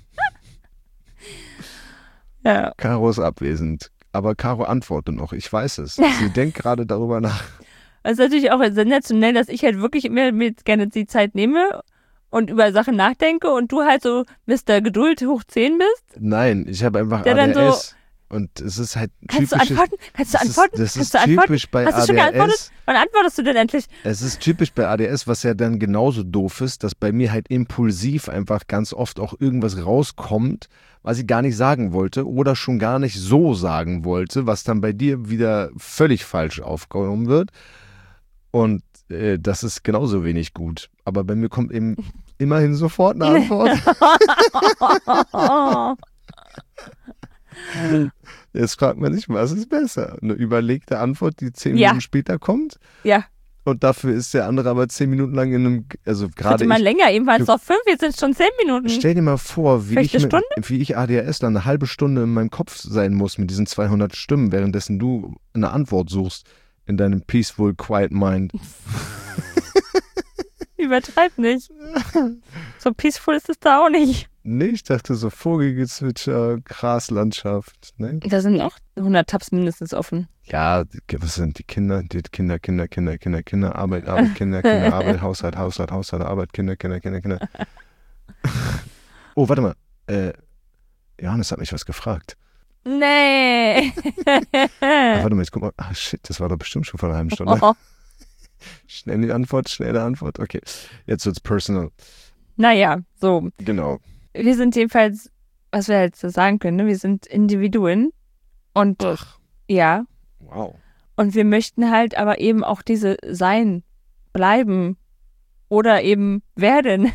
Ja. Caro ist abwesend. Aber Caro antwortet noch, ich weiß es. Sie denkt gerade darüber nach. Es ist natürlich auch sensationell, dass ich halt wirklich mir gerne die Zeit nehme und über Sachen nachdenke und du halt so Mr. Geduld hoch 10 bist. Nein, ich habe einfach der ADS dann so, und es ist halt typisch. Kannst du antworten? Das ist typisch bei ADS. Hast du schon geantwortet? Wann antwortest du denn endlich? Es ist typisch bei ADS, was ja dann genauso doof ist, dass bei mir halt impulsiv einfach ganz oft auch irgendwas rauskommt, was ich gar nicht sagen wollte oder schon gar nicht so sagen wollte, was dann bei dir wieder völlig falsch aufgenommen wird. Und das ist genauso wenig gut. Aber bei mir kommt eben immerhin sofort eine Antwort. Jetzt fragt man sich, was ist besser? Eine überlegte Antwort, die 10 Minuten später kommt? Ja. Und dafür ist der andere aber 10 Minuten lang in einem, also gerade Hatte mal länger, ebenfalls noch 5, jetzt sind es schon 10 Minuten. Stell dir mal vor, wie Vielleicht eine Stunde? ich ADHSler eine halbe Stunde in meinem Kopf sein muss mit diesen 200 Stimmen, währenddessen du eine Antwort suchst in deinem peaceful, quiet mind. Übertreib nicht. So peaceful ist es da auch nicht. Nee, ich dachte so Vogelgezwitscher, Graslandschaft. Ne? Da sind auch 100 Tabs mindestens offen. Ja, was sind die Kinder? Die Kinder, Arbeit, Kinder, Arbeit, Haushalt, Arbeit, Kinder. Oh, warte mal. Johannes hat mich was gefragt. Nee. Warte mal, jetzt guck mal. Ah, shit, das war doch bestimmt schon vor einer halben Stunde. Oh. Schnelle Antwort. Okay, jetzt wird's personal. Naja, so. Genau. Wir sind jedenfalls, was wir halt so sagen können, ne? Wir sind Individuen. Und ja. Wow. Und wir möchten halt aber eben auch diese sein, bleiben oder eben werden.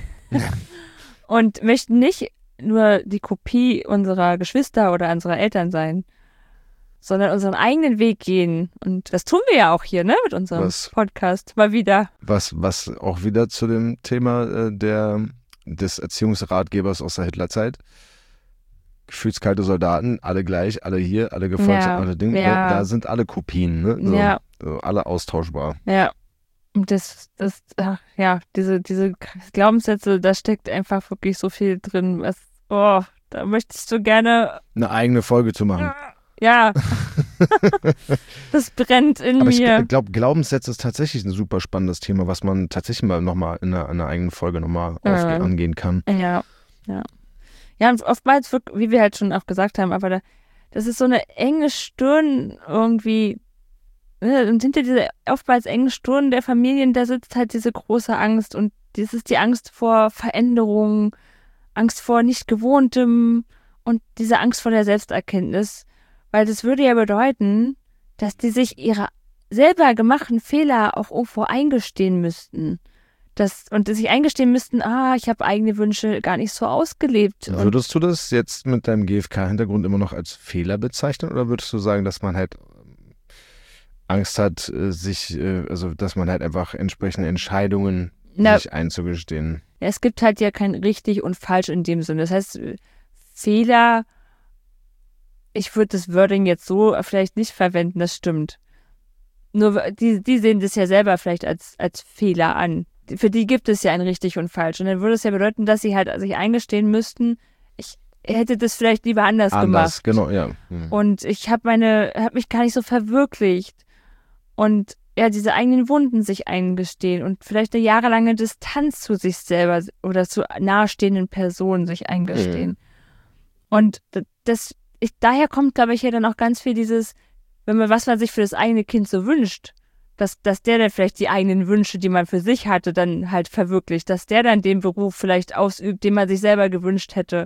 Und möchten nicht nur die Kopie unserer Geschwister oder unserer Eltern sein, sondern unseren eigenen Weg gehen. Und das tun wir ja auch hier, ne, mit unserem Podcast. Mal wieder. Was auch wieder zu dem Thema des Erziehungsratgebers aus der Hitlerzeit. Gefühlskalte Soldaten, alle gleich, alle hier, alle gefolgt, alle Dinge. Ja. Da sind alle Kopien, ne? So, ja. So, alle austauschbar. Ja. Und diese Glaubenssätze, da steckt einfach wirklich so viel drin. Da möchte ich so gerne eine eigene Folge zu machen. Ja. Das brennt in Aber mir. Ich glaube, Glaubenssätze ist tatsächlich ein super spannendes Thema, was man tatsächlich mal nochmal in einer eigenen Folge nochmal angehen kann. Ja. Ja, und oftmals, wie wir halt schon auch gesagt haben, aber das ist so eine enge Stirn irgendwie. Und hinter dieser oftmals engen Stirn der Familien, da sitzt halt diese große Angst. Und das ist die Angst vor Veränderung, Angst vor Nicht-Gewohntem und diese Angst vor der Selbsterkenntnis. Weil das würde ja bedeuten, dass die sich ihre selber gemachten Fehler auch irgendwo eingestehen müssten. Und sich eingestehen müssten, ich habe eigene Wünsche gar nicht so ausgelebt. Würdest du das jetzt mit deinem GfK-Hintergrund immer noch als Fehler bezeichnen oder würdest du sagen, dass man halt Angst hat, dass man halt einfach entsprechende Entscheidungen sich einzugestehen? Ja, es gibt halt ja kein richtig und falsch in dem Sinne. Das heißt, Fehler, ich würde das Wording jetzt so vielleicht nicht verwenden, das stimmt. Nur die sehen das ja selber vielleicht als Fehler an. Für die gibt es ja ein richtig und falsch. Und dann würde es ja bedeuten, dass sie halt sich eingestehen müssten, ich hätte das vielleicht lieber anders gemacht. Genau, ja. Und ich habe mich gar nicht so verwirklicht. Und ja, diese eigenen Wunden sich eingestehen und vielleicht eine jahrelange Distanz zu sich selber oder zu nahestehenden Personen sich eingestehen. Und daher kommt, glaube ich, ja dann auch ganz viel dieses, was man sich für das eigene Kind so wünscht, dass der dann vielleicht die eigenen Wünsche, die man für sich hatte, dann halt verwirklicht, dass der dann den Beruf vielleicht ausübt, den man sich selber gewünscht hätte.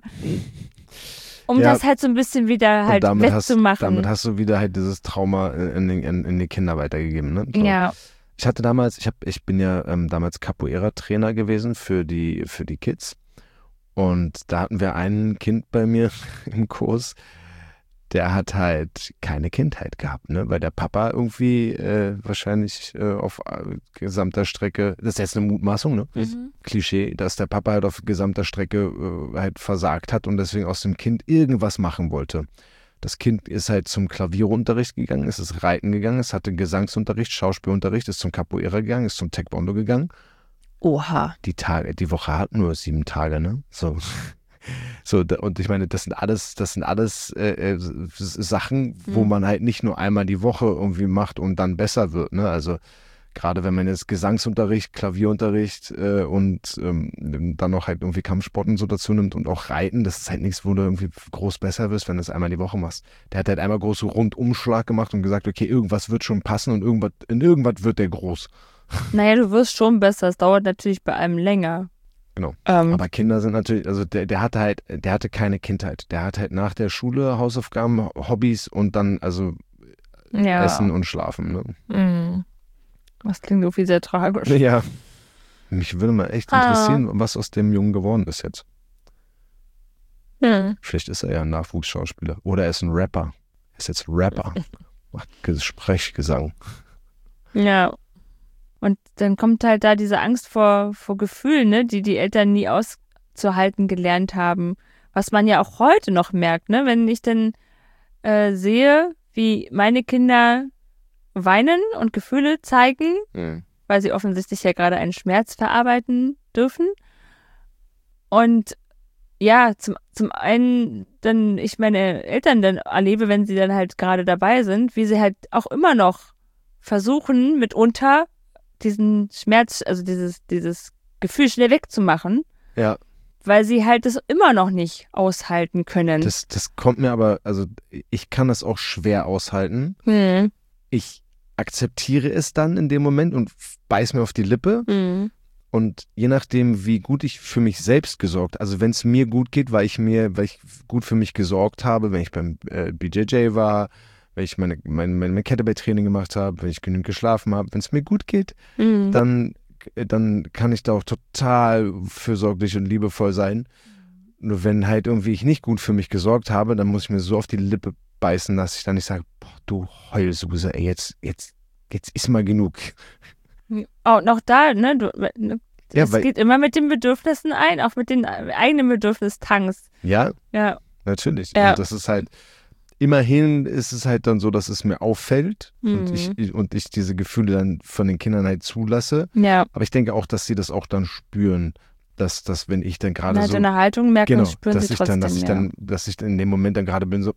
Das halt so ein bisschen wieder halt wettzumachen. Damit hast du wieder halt dieses Trauma in die Kinder weitergegeben, ne? So. Ja. Ich hatte damals, ich bin ja damals Capoeira-Trainer gewesen für die Kids. Und da hatten wir ein Kind bei mir im Kurs, der hat halt keine Kindheit gehabt, ne? Weil der Papa irgendwie wahrscheinlich auf gesamter Strecke, das ist jetzt eine Mutmaßung, ne? Klischee, dass der Papa halt auf gesamter Strecke halt versagt hat und deswegen aus dem Kind irgendwas machen wollte. Das Kind ist halt zum Klavierunterricht gegangen, ist Reiten gegangen, es hatte Gesangsunterricht, Schauspielunterricht, ist zum Capoeira gegangen, ist zum Taekwondo gegangen. Oha. Die Woche hat nur 7 Tage, ne? So, und ich meine, das sind alles Sachen, wo man halt nicht nur einmal die Woche irgendwie macht und dann besser wird, ne? Also gerade wenn man jetzt Gesangsunterricht, Klavierunterricht und dann noch halt irgendwie Kampfsport und so dazu nimmt und auch Reiten, das ist halt nichts, wo du irgendwie groß besser wirst, wenn du es einmal die Woche machst. Der hat halt einmal groß so Rundumschlag gemacht und gesagt, okay, irgendwas wird schon passen und in irgendwas wird der groß. Naja, du wirst schon besser, es dauert natürlich bei einem länger. Genau. Aber Kinder sind natürlich, also der hatte keine Kindheit. Der hat halt nach der Schule Hausaufgaben, Hobbys und dann Essen und Schlafen. Ne? Mhm. Das klingt irgendwie sehr tragisch. Ja. Mich würde mal echt interessieren, was aus dem Jungen geworden ist jetzt. Vielleicht ist er ja ein Nachwuchsschauspieler. Oder er ist ein Rapper. Er ist jetzt Rapper. Macht Sprechgesang. Ja. Und dann kommt halt da diese Angst vor Gefühlen, ne, die Eltern nie auszuhalten gelernt haben. Was man ja auch heute noch merkt, ne, wenn ich dann sehe, wie meine Kinder weinen und Gefühle zeigen, weil sie offensichtlich ja gerade einen Schmerz verarbeiten dürfen. Und ja, zum einen dann ich meine Eltern dann erlebe, wenn sie dann halt gerade dabei sind, wie sie halt auch immer noch versuchen, mitunter diesen Schmerz, also dieses Gefühl schnell wegzumachen. Ja. Weil sie halt das immer noch nicht aushalten können. Das kommt mir aber, also ich kann das auch schwer aushalten. Ich akzeptiere es dann in dem Moment und beiß mir auf die Lippe. Und je nachdem, wie gut ich für mich selbst gesorgt, also wenn es mir gut geht, weil ich gut für mich gesorgt habe, wenn ich beim BJJ war, wenn ich meine Kettlebell-Training gemacht habe, wenn ich genügend geschlafen habe, wenn es mir gut geht, dann kann ich da auch total fürsorglich und liebevoll sein. Nur wenn halt irgendwie ich nicht gut für mich gesorgt habe, dann muss ich mir so auf die Lippe beißen, dass ich dann nicht sage, boah, du Heulsuse, ey, jetzt ist mal genug. Auch noch da, ne? Es geht immer mit den Bedürfnissen ein, auch mit den eigenen Bedürfnistanks. Ja, natürlich. Ja. Und das ist halt, immerhin ist es halt dann so, dass es mir auffällt und ich diese Gefühle dann von den Kindern halt zulasse. Ja. Aber ich denke auch, dass sie das auch dann spüren, dass wenn ich dann gerade so... deine Haltung merken und spüren sie trotzdem. Dass ich dann in dem Moment dann gerade bin so...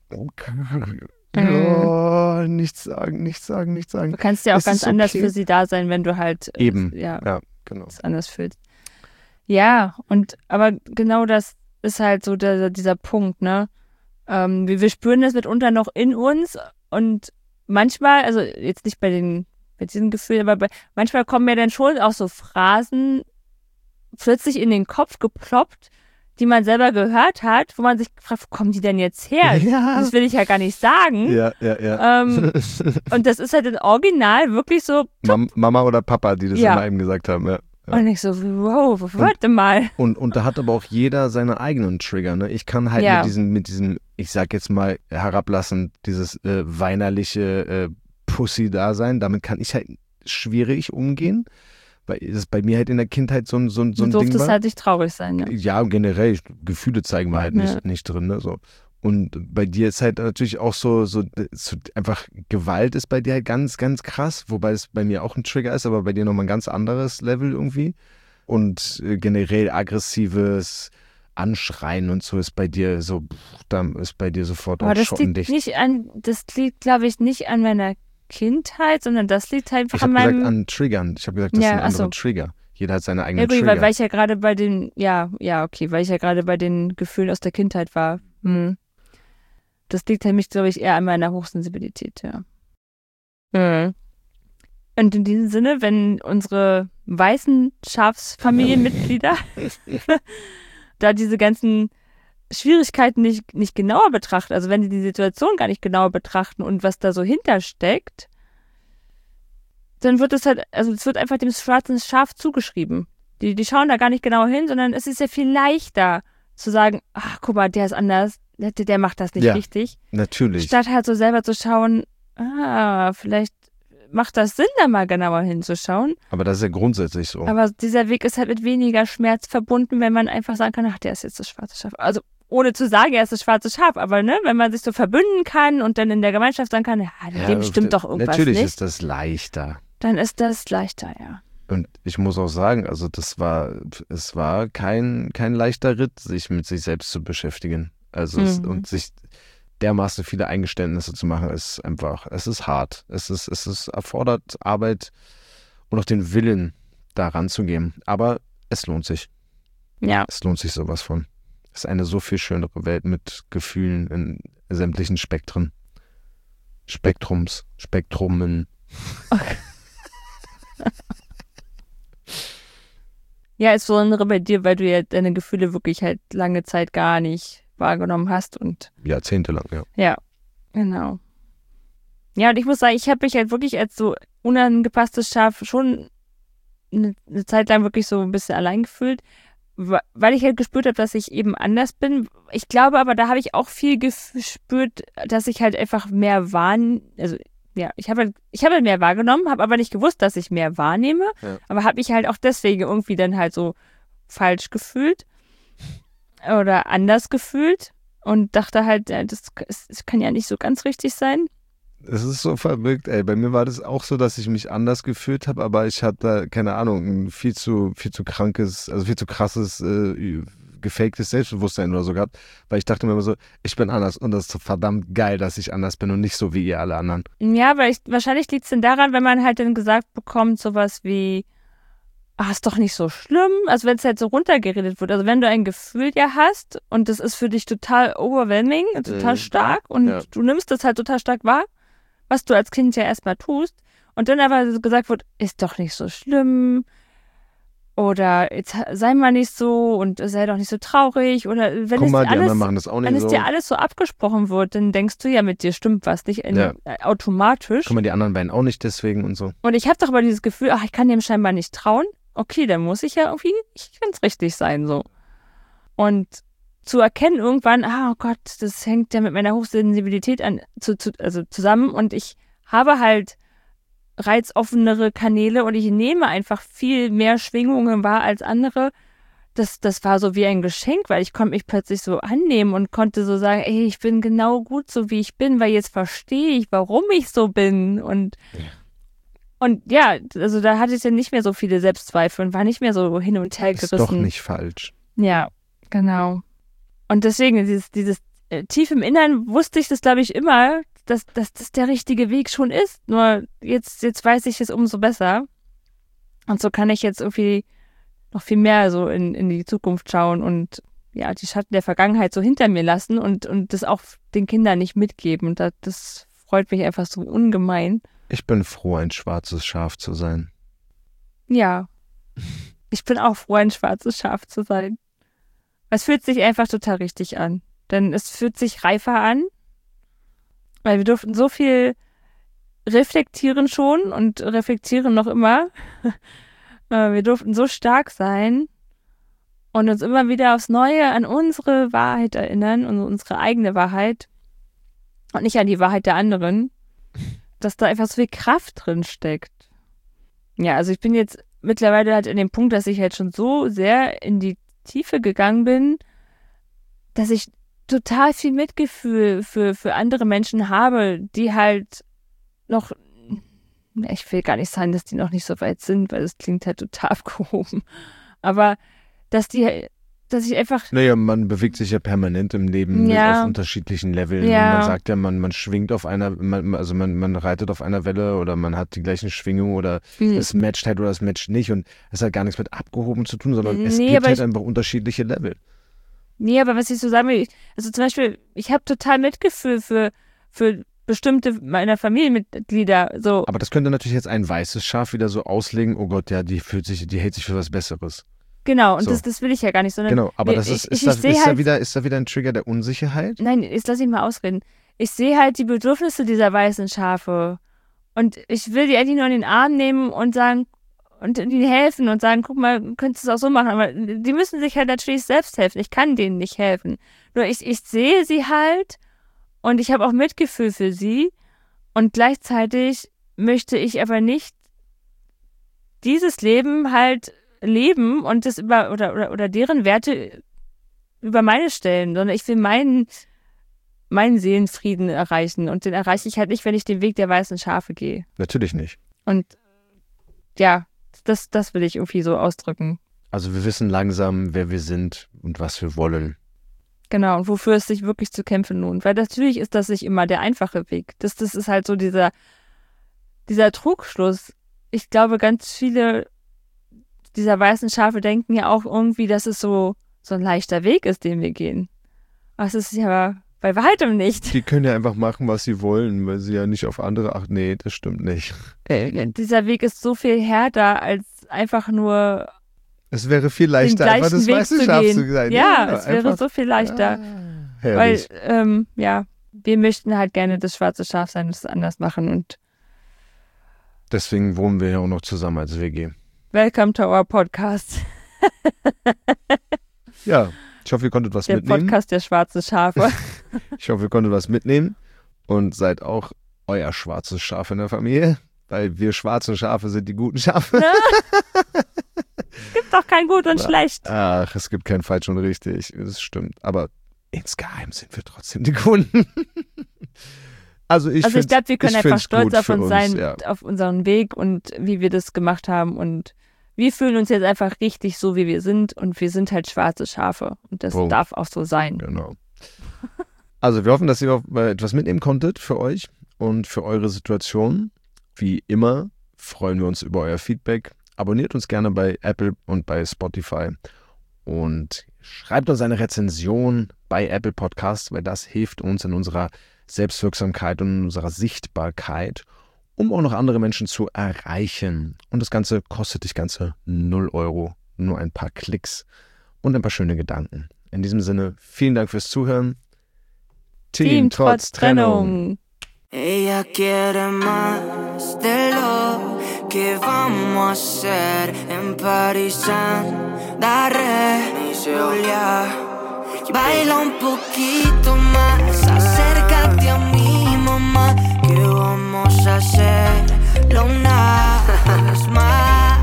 nichts sagen. Du kannst ja auch ganz anders für sie da sein, wenn du halt... Eben, ja, genau. Das anders fühlst. Ja, aber genau das ist halt so dieser Punkt, ne? Wir spüren das mitunter noch in uns und manchmal, also jetzt nicht bei diesen Gefühlen, aber manchmal kommen mir dann schon auch so Phrasen plötzlich in den Kopf geploppt, die man selber gehört hat, wo man sich fragt, wo kommen die denn jetzt her? Ja. Das will ich ja gar nicht sagen. Ja. Und das ist halt im Original wirklich so... Mama oder Papa, die das immer eben gesagt haben, ja. Und ich so, wow, warte mal. Und da hat aber auch jeder seine eigenen Trigger, ne? Ich kann halt mit diesem, ich sag jetzt mal herablassend, dieses weinerliche Pussy-Dasein, damit kann ich halt schwierig umgehen, weil es bei mir halt in der Kindheit so ein Ding war. Du durftest halt nicht traurig sein, ne? Ja, generell, Gefühle zeigen wir halt nicht drin, ne? So. Und bei dir ist halt natürlich auch so einfach Gewalt ist bei dir halt ganz, ganz krass, wobei es bei mir auch ein Trigger ist, aber bei dir nochmal ein ganz anderes Level irgendwie. Und generell aggressives Anschreien und so ist bei dir so, da ist bei dir sofort auch schottendicht. Das liegt, glaube ich, nicht an meiner Kindheit, sondern das liegt halt einfach an meinem... Ich habe gesagt an Triggern. Ich habe gesagt, das sind andere Trigger. Jeder hat seine eigenen Trigger. Weil ich ja gerade bei den, weil ich ja gerade bei den Gefühlen aus der Kindheit war. Das liegt nämlich, glaube ich, eher an meiner Hochsensibilität, ja. Und in diesem Sinne, wenn unsere weißen Schafsfamilienmitglieder da diese ganzen Schwierigkeiten nicht genauer betrachten, also wenn sie die Situation gar nicht genauer betrachten und was da so hintersteckt, dann wird es halt, also es wird einfach dem schwarzen Schaf zugeschrieben. Die schauen da gar nicht genau hin, sondern es ist ja viel leichter zu sagen, ach, guck mal, der ist anders, der macht das nicht richtig. Natürlich. Statt halt so selber zu schauen, vielleicht macht das Sinn, da mal genauer hinzuschauen. Aber das ist ja grundsätzlich so. Aber dieser Weg ist halt mit weniger Schmerz verbunden, wenn man einfach sagen kann, ach, der ist jetzt das schwarze Schaf. Also ohne zu sagen, er ist das schwarze Schaf, aber ne, wenn man sich so verbünden kann und dann in der Gemeinschaft sagen kann, dem stimmt doch irgendwas natürlich nicht. Natürlich ist das leichter. Dann ist das leichter, ja. Und ich muss auch sagen, also es war kein leichter Ritt, sich mit sich selbst zu beschäftigen. Also und sich dermaßen viele Eingeständnisse zu machen, ist einfach, es ist hart. Es erfordert Arbeit und auch den Willen, da ranzugehen. Aber es lohnt sich. Ja. Es lohnt sich sowas von. Es ist eine so viel schönere Welt mit Gefühlen in sämtlichen Spektren. Spektrumen. Okay. Ja, insbesondere bei dir, weil du ja deine Gefühle wirklich halt lange Zeit gar nicht wahrgenommen hast und jahrzehntelang, ja. Ja, genau. Ja, und ich muss sagen, ich habe mich halt wirklich als so unangepasstes Schaf schon eine Zeit lang wirklich so ein bisschen allein gefühlt, weil ich halt gespürt habe, dass ich eben anders bin. Ich glaube aber, da habe ich auch viel gespürt, dass ich halt einfach mehr ja, ich habe halt mehr wahrgenommen, habe aber nicht gewusst, dass ich mehr wahrnehme, aber habe mich halt auch deswegen irgendwie dann halt so falsch gefühlt oder anders gefühlt und dachte halt, das kann ja nicht so ganz richtig sein. Es ist so verrückt, ey. Bei mir war das auch so, dass ich mich anders gefühlt habe, aber ich hatte, keine Ahnung, ein viel zu krankes, also viel zu krasses, gefaktes Selbstbewusstsein oder so gehabt, weil ich dachte mir immer so, ich bin anders und das ist so verdammt geil, dass ich anders bin und nicht so wie ihr alle anderen. Ja, wahrscheinlich liegt es dann daran, wenn man halt dann gesagt bekommt, sowas wie, ist doch nicht so schlimm, also wenn es halt so runtergeredet wird, also wenn du ein Gefühl ja hast und das ist für dich total overwhelming, total stark und du nimmst das halt total stark wahr, was du als Kind ja erstmal tust und dann aber so gesagt wird, ist doch nicht so schlimm oder jetzt sei mal nicht so und sei doch nicht so traurig oder wenn Guck mal, es dir alles, machen das auch nicht wenn so. Es dir alles so abgesprochen wird, dann denkst du ja, mit dir stimmt was nicht automatisch. Guck mal, die anderen beiden auch nicht deswegen und so. Und ich habe doch aber dieses Gefühl, ich kann dem scheinbar nicht trauen. Okay, dann muss ich ja irgendwie nicht ganz richtig sein so. Und zu erkennen irgendwann, oh Gott, das hängt ja mit meiner Hochsensibilität also zusammen und ich habe halt reizoffenere Kanäle und ich nehme einfach viel mehr Schwingungen wahr als andere. Das war so wie ein Geschenk, weil ich konnte mich plötzlich so annehmen und konnte so sagen, ey, ich bin genau gut so, wie ich bin, weil jetzt verstehe ich, warum ich so bin. Und ja, also da hatte ich ja nicht mehr so viele Selbstzweifel und war nicht mehr so hin und her gerissen. Ist doch nicht falsch. Ja, genau. Und deswegen, dieses tief im Innern wusste ich das, glaube ich, immer, dass das der richtige Weg schon ist. Nur jetzt weiß ich es umso besser. Und so kann ich jetzt irgendwie noch viel mehr so in die Zukunft schauen und ja, die Schatten der Vergangenheit so hinter mir lassen und das auch den Kindern nicht mitgeben. Und das freut mich einfach so ungemein. Ich bin froh, ein schwarzes Schaf zu sein. Ja, ich bin auch froh, ein schwarzes Schaf zu sein. Es fühlt sich einfach total richtig an. Denn es fühlt sich reifer an, weil wir durften so viel reflektieren schon und reflektieren noch immer. Wir durften so stark sein und uns immer wieder aufs Neue an unsere Wahrheit erinnern und unsere eigene Wahrheit und nicht an die Wahrheit der anderen, dass da einfach so viel Kraft drin steckt. Ja, also ich bin jetzt mittlerweile halt in dem Punkt, dass ich halt schon so sehr in die Tiefe gegangen bin, dass ich total viel Mitgefühl für andere Menschen habe, die halt noch, ich will gar nicht sagen, dass die noch nicht so weit sind, weil das klingt halt total abgehoben, aber dass ich einfach... Naja, man bewegt sich ja permanent im Leben auf unterschiedlichen Leveln. Ja. Und man sagt ja, man schwingt auf man reitet auf einer Welle oder man hat die gleichen Schwingungen oder es matcht halt oder es matcht nicht. Und es hat gar nichts mit abgehoben zu tun, sondern es gibt halt einfach unterschiedliche Level. Nee, aber was ich so sagen will, also zum Beispiel, ich habe total Mitgefühl für bestimmte meiner Familienmitglieder. So. Aber das könnte natürlich jetzt ein weißes Schaf wieder so auslegen, oh Gott, ja, die hält sich für was Besseres. Genau, und so. das will ich ja gar nicht, sondern... Genau, aber ist da wieder ein Trigger der Unsicherheit? Nein, jetzt lass ich mal ausreden. Ich sehe halt die Bedürfnisse dieser weißen Schafe und ich will die endlich nur in den Arm nehmen und sagen, und ihnen helfen und sagen, guck mal, du könntest es auch so machen, aber die müssen sich halt natürlich selbst helfen. Ich kann denen nicht helfen. Nur ich sehe sie halt und ich habe auch Mitgefühl für sie und gleichzeitig möchte ich aber nicht dieses Leben halt leben und das oder deren Werte über meine stellen, sondern ich will meinen Seelenfrieden erreichen und den erreiche ich halt nicht, wenn ich den Weg der weißen Schafe gehe. Natürlich nicht. Und ja, das will ich irgendwie so ausdrücken. Also wir wissen langsam, wer wir sind und was wir wollen. Genau, und wofür es sich wirklich zu kämpfen lohnt. Weil natürlich ist das nicht immer der einfache Weg. Das ist halt so dieser Trugschluss. Ich glaube, ganz viele dieser weißen Schafe denken ja auch irgendwie, dass es so ein leichter Weg ist, den wir gehen. Aber es ist ja bei weitem nicht. Die können ja einfach machen, was sie wollen, weil sie ja nicht auf andere achten. Nee, das stimmt nicht. Dieser Weg ist so viel härter, als einfach nur es wäre viel leichter, einfach das weiße Schaf zu sein. Ja, es wäre so viel leichter. Weil, wir möchten halt gerne das schwarze Schaf sein und es anders machen. Und deswegen wohnen wir ja auch noch zusammen als WG. Welcome to our podcast. Ja, ich hoffe, ihr konntet was mitnehmen. Der Podcast der schwarzen Schafe. Ich hoffe, ihr konntet was mitnehmen und seid auch euer schwarzes Schaf in der Familie, weil wir schwarzen Schafe sind die guten Schafe. Es gibt doch kein Gut und Schlecht. Ach, es gibt kein Falsch und Richtig, das stimmt. Aber insgeheim sind wir trotzdem die Guten. Also ich glaube, wir können einfach stolz auf uns sein, ja. Auf unseren Weg und wie wir das gemacht haben. Und wir fühlen uns jetzt einfach richtig so, wie wir sind. Und wir sind halt schwarze Schafe. Und das darf auch so sein. Genau. Also wir hoffen, dass ihr etwas mitnehmen konntet für euch und für eure Situation. Wie immer freuen wir uns über euer Feedback. Abonniert uns gerne bei Apple und bei Spotify. Und schreibt uns eine Rezension bei Apple Podcasts, weil das hilft uns in unserer Selbstwirksamkeit und in unserer Sichtbarkeit, um auch noch andere Menschen zu erreichen. Und das Ganze kostet dich ganze 0 €, nur ein paar Klicks und ein paar schöne Gedanken. In diesem Sinne, vielen Dank fürs Zuhören. Team trotz Trennung. Ella quiere más de lo que vamos a hacer en París, daré Julia. Baila un poquito más, acércate a mi mamá, que vamos a hacerlo una vez más.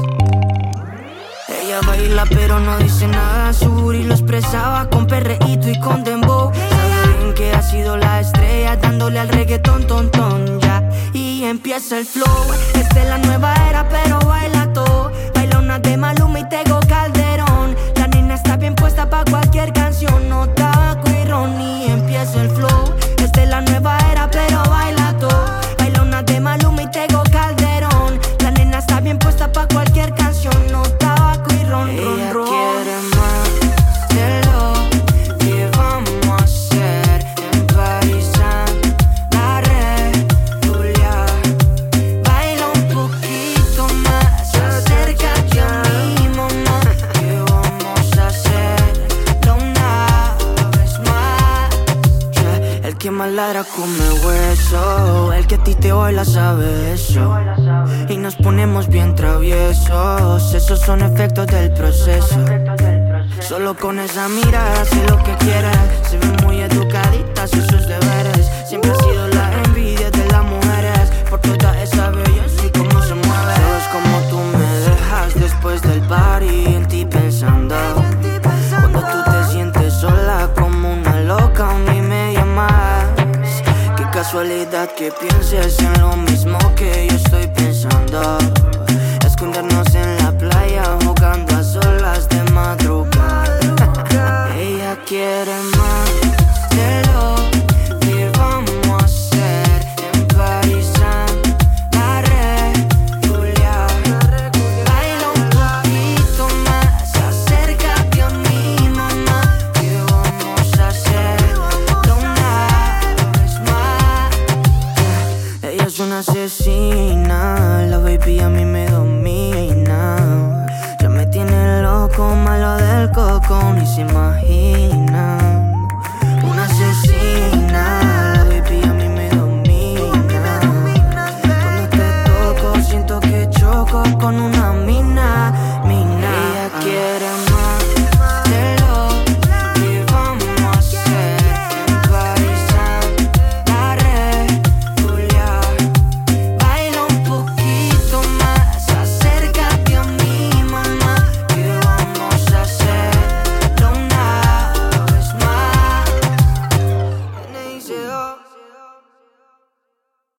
Ella baila pero no dice nada, su booty lo expresaba con perreíto y con dembow. Sabe bien que ha sido la estrella, dándole al reggaetón, ton, ya. Y empieza el flow, esta es la nueva era pero baila todo. Baila una de Maluma y Tego Calderón. La nena está bien puesta pa' cualquier canción, no taco y ron. Y empieza el flow, esta es la nueva era pero baila todo. Baila una de Maluma y Tego Calderón. La nena está bien puesta pa' cualquier canción, no taco y ron. Ella quiere más de lo que vamos a hacer en París, daré Julia. Baila un poquito más, acércate a mi mamá, que vamos a hacerlo una vez más. Yeah. El que más ladra come hueso, el que a ti te baila sabe eso. Y nos ponemos bien traviesos, esos son efectos del proceso. Solo con esa mirada sé lo que quieres. Se ve muy educadita, hace sus deberes. Siempre ha sido la envidia de las mujeres, por toda esa belleza y cómo se mueve. Sabes como tú me dejas después del party, en ti pensando. Cuando tú te sientes sola como una loca, a mí me llamas. Qué casualidad que pienses en lo mismo.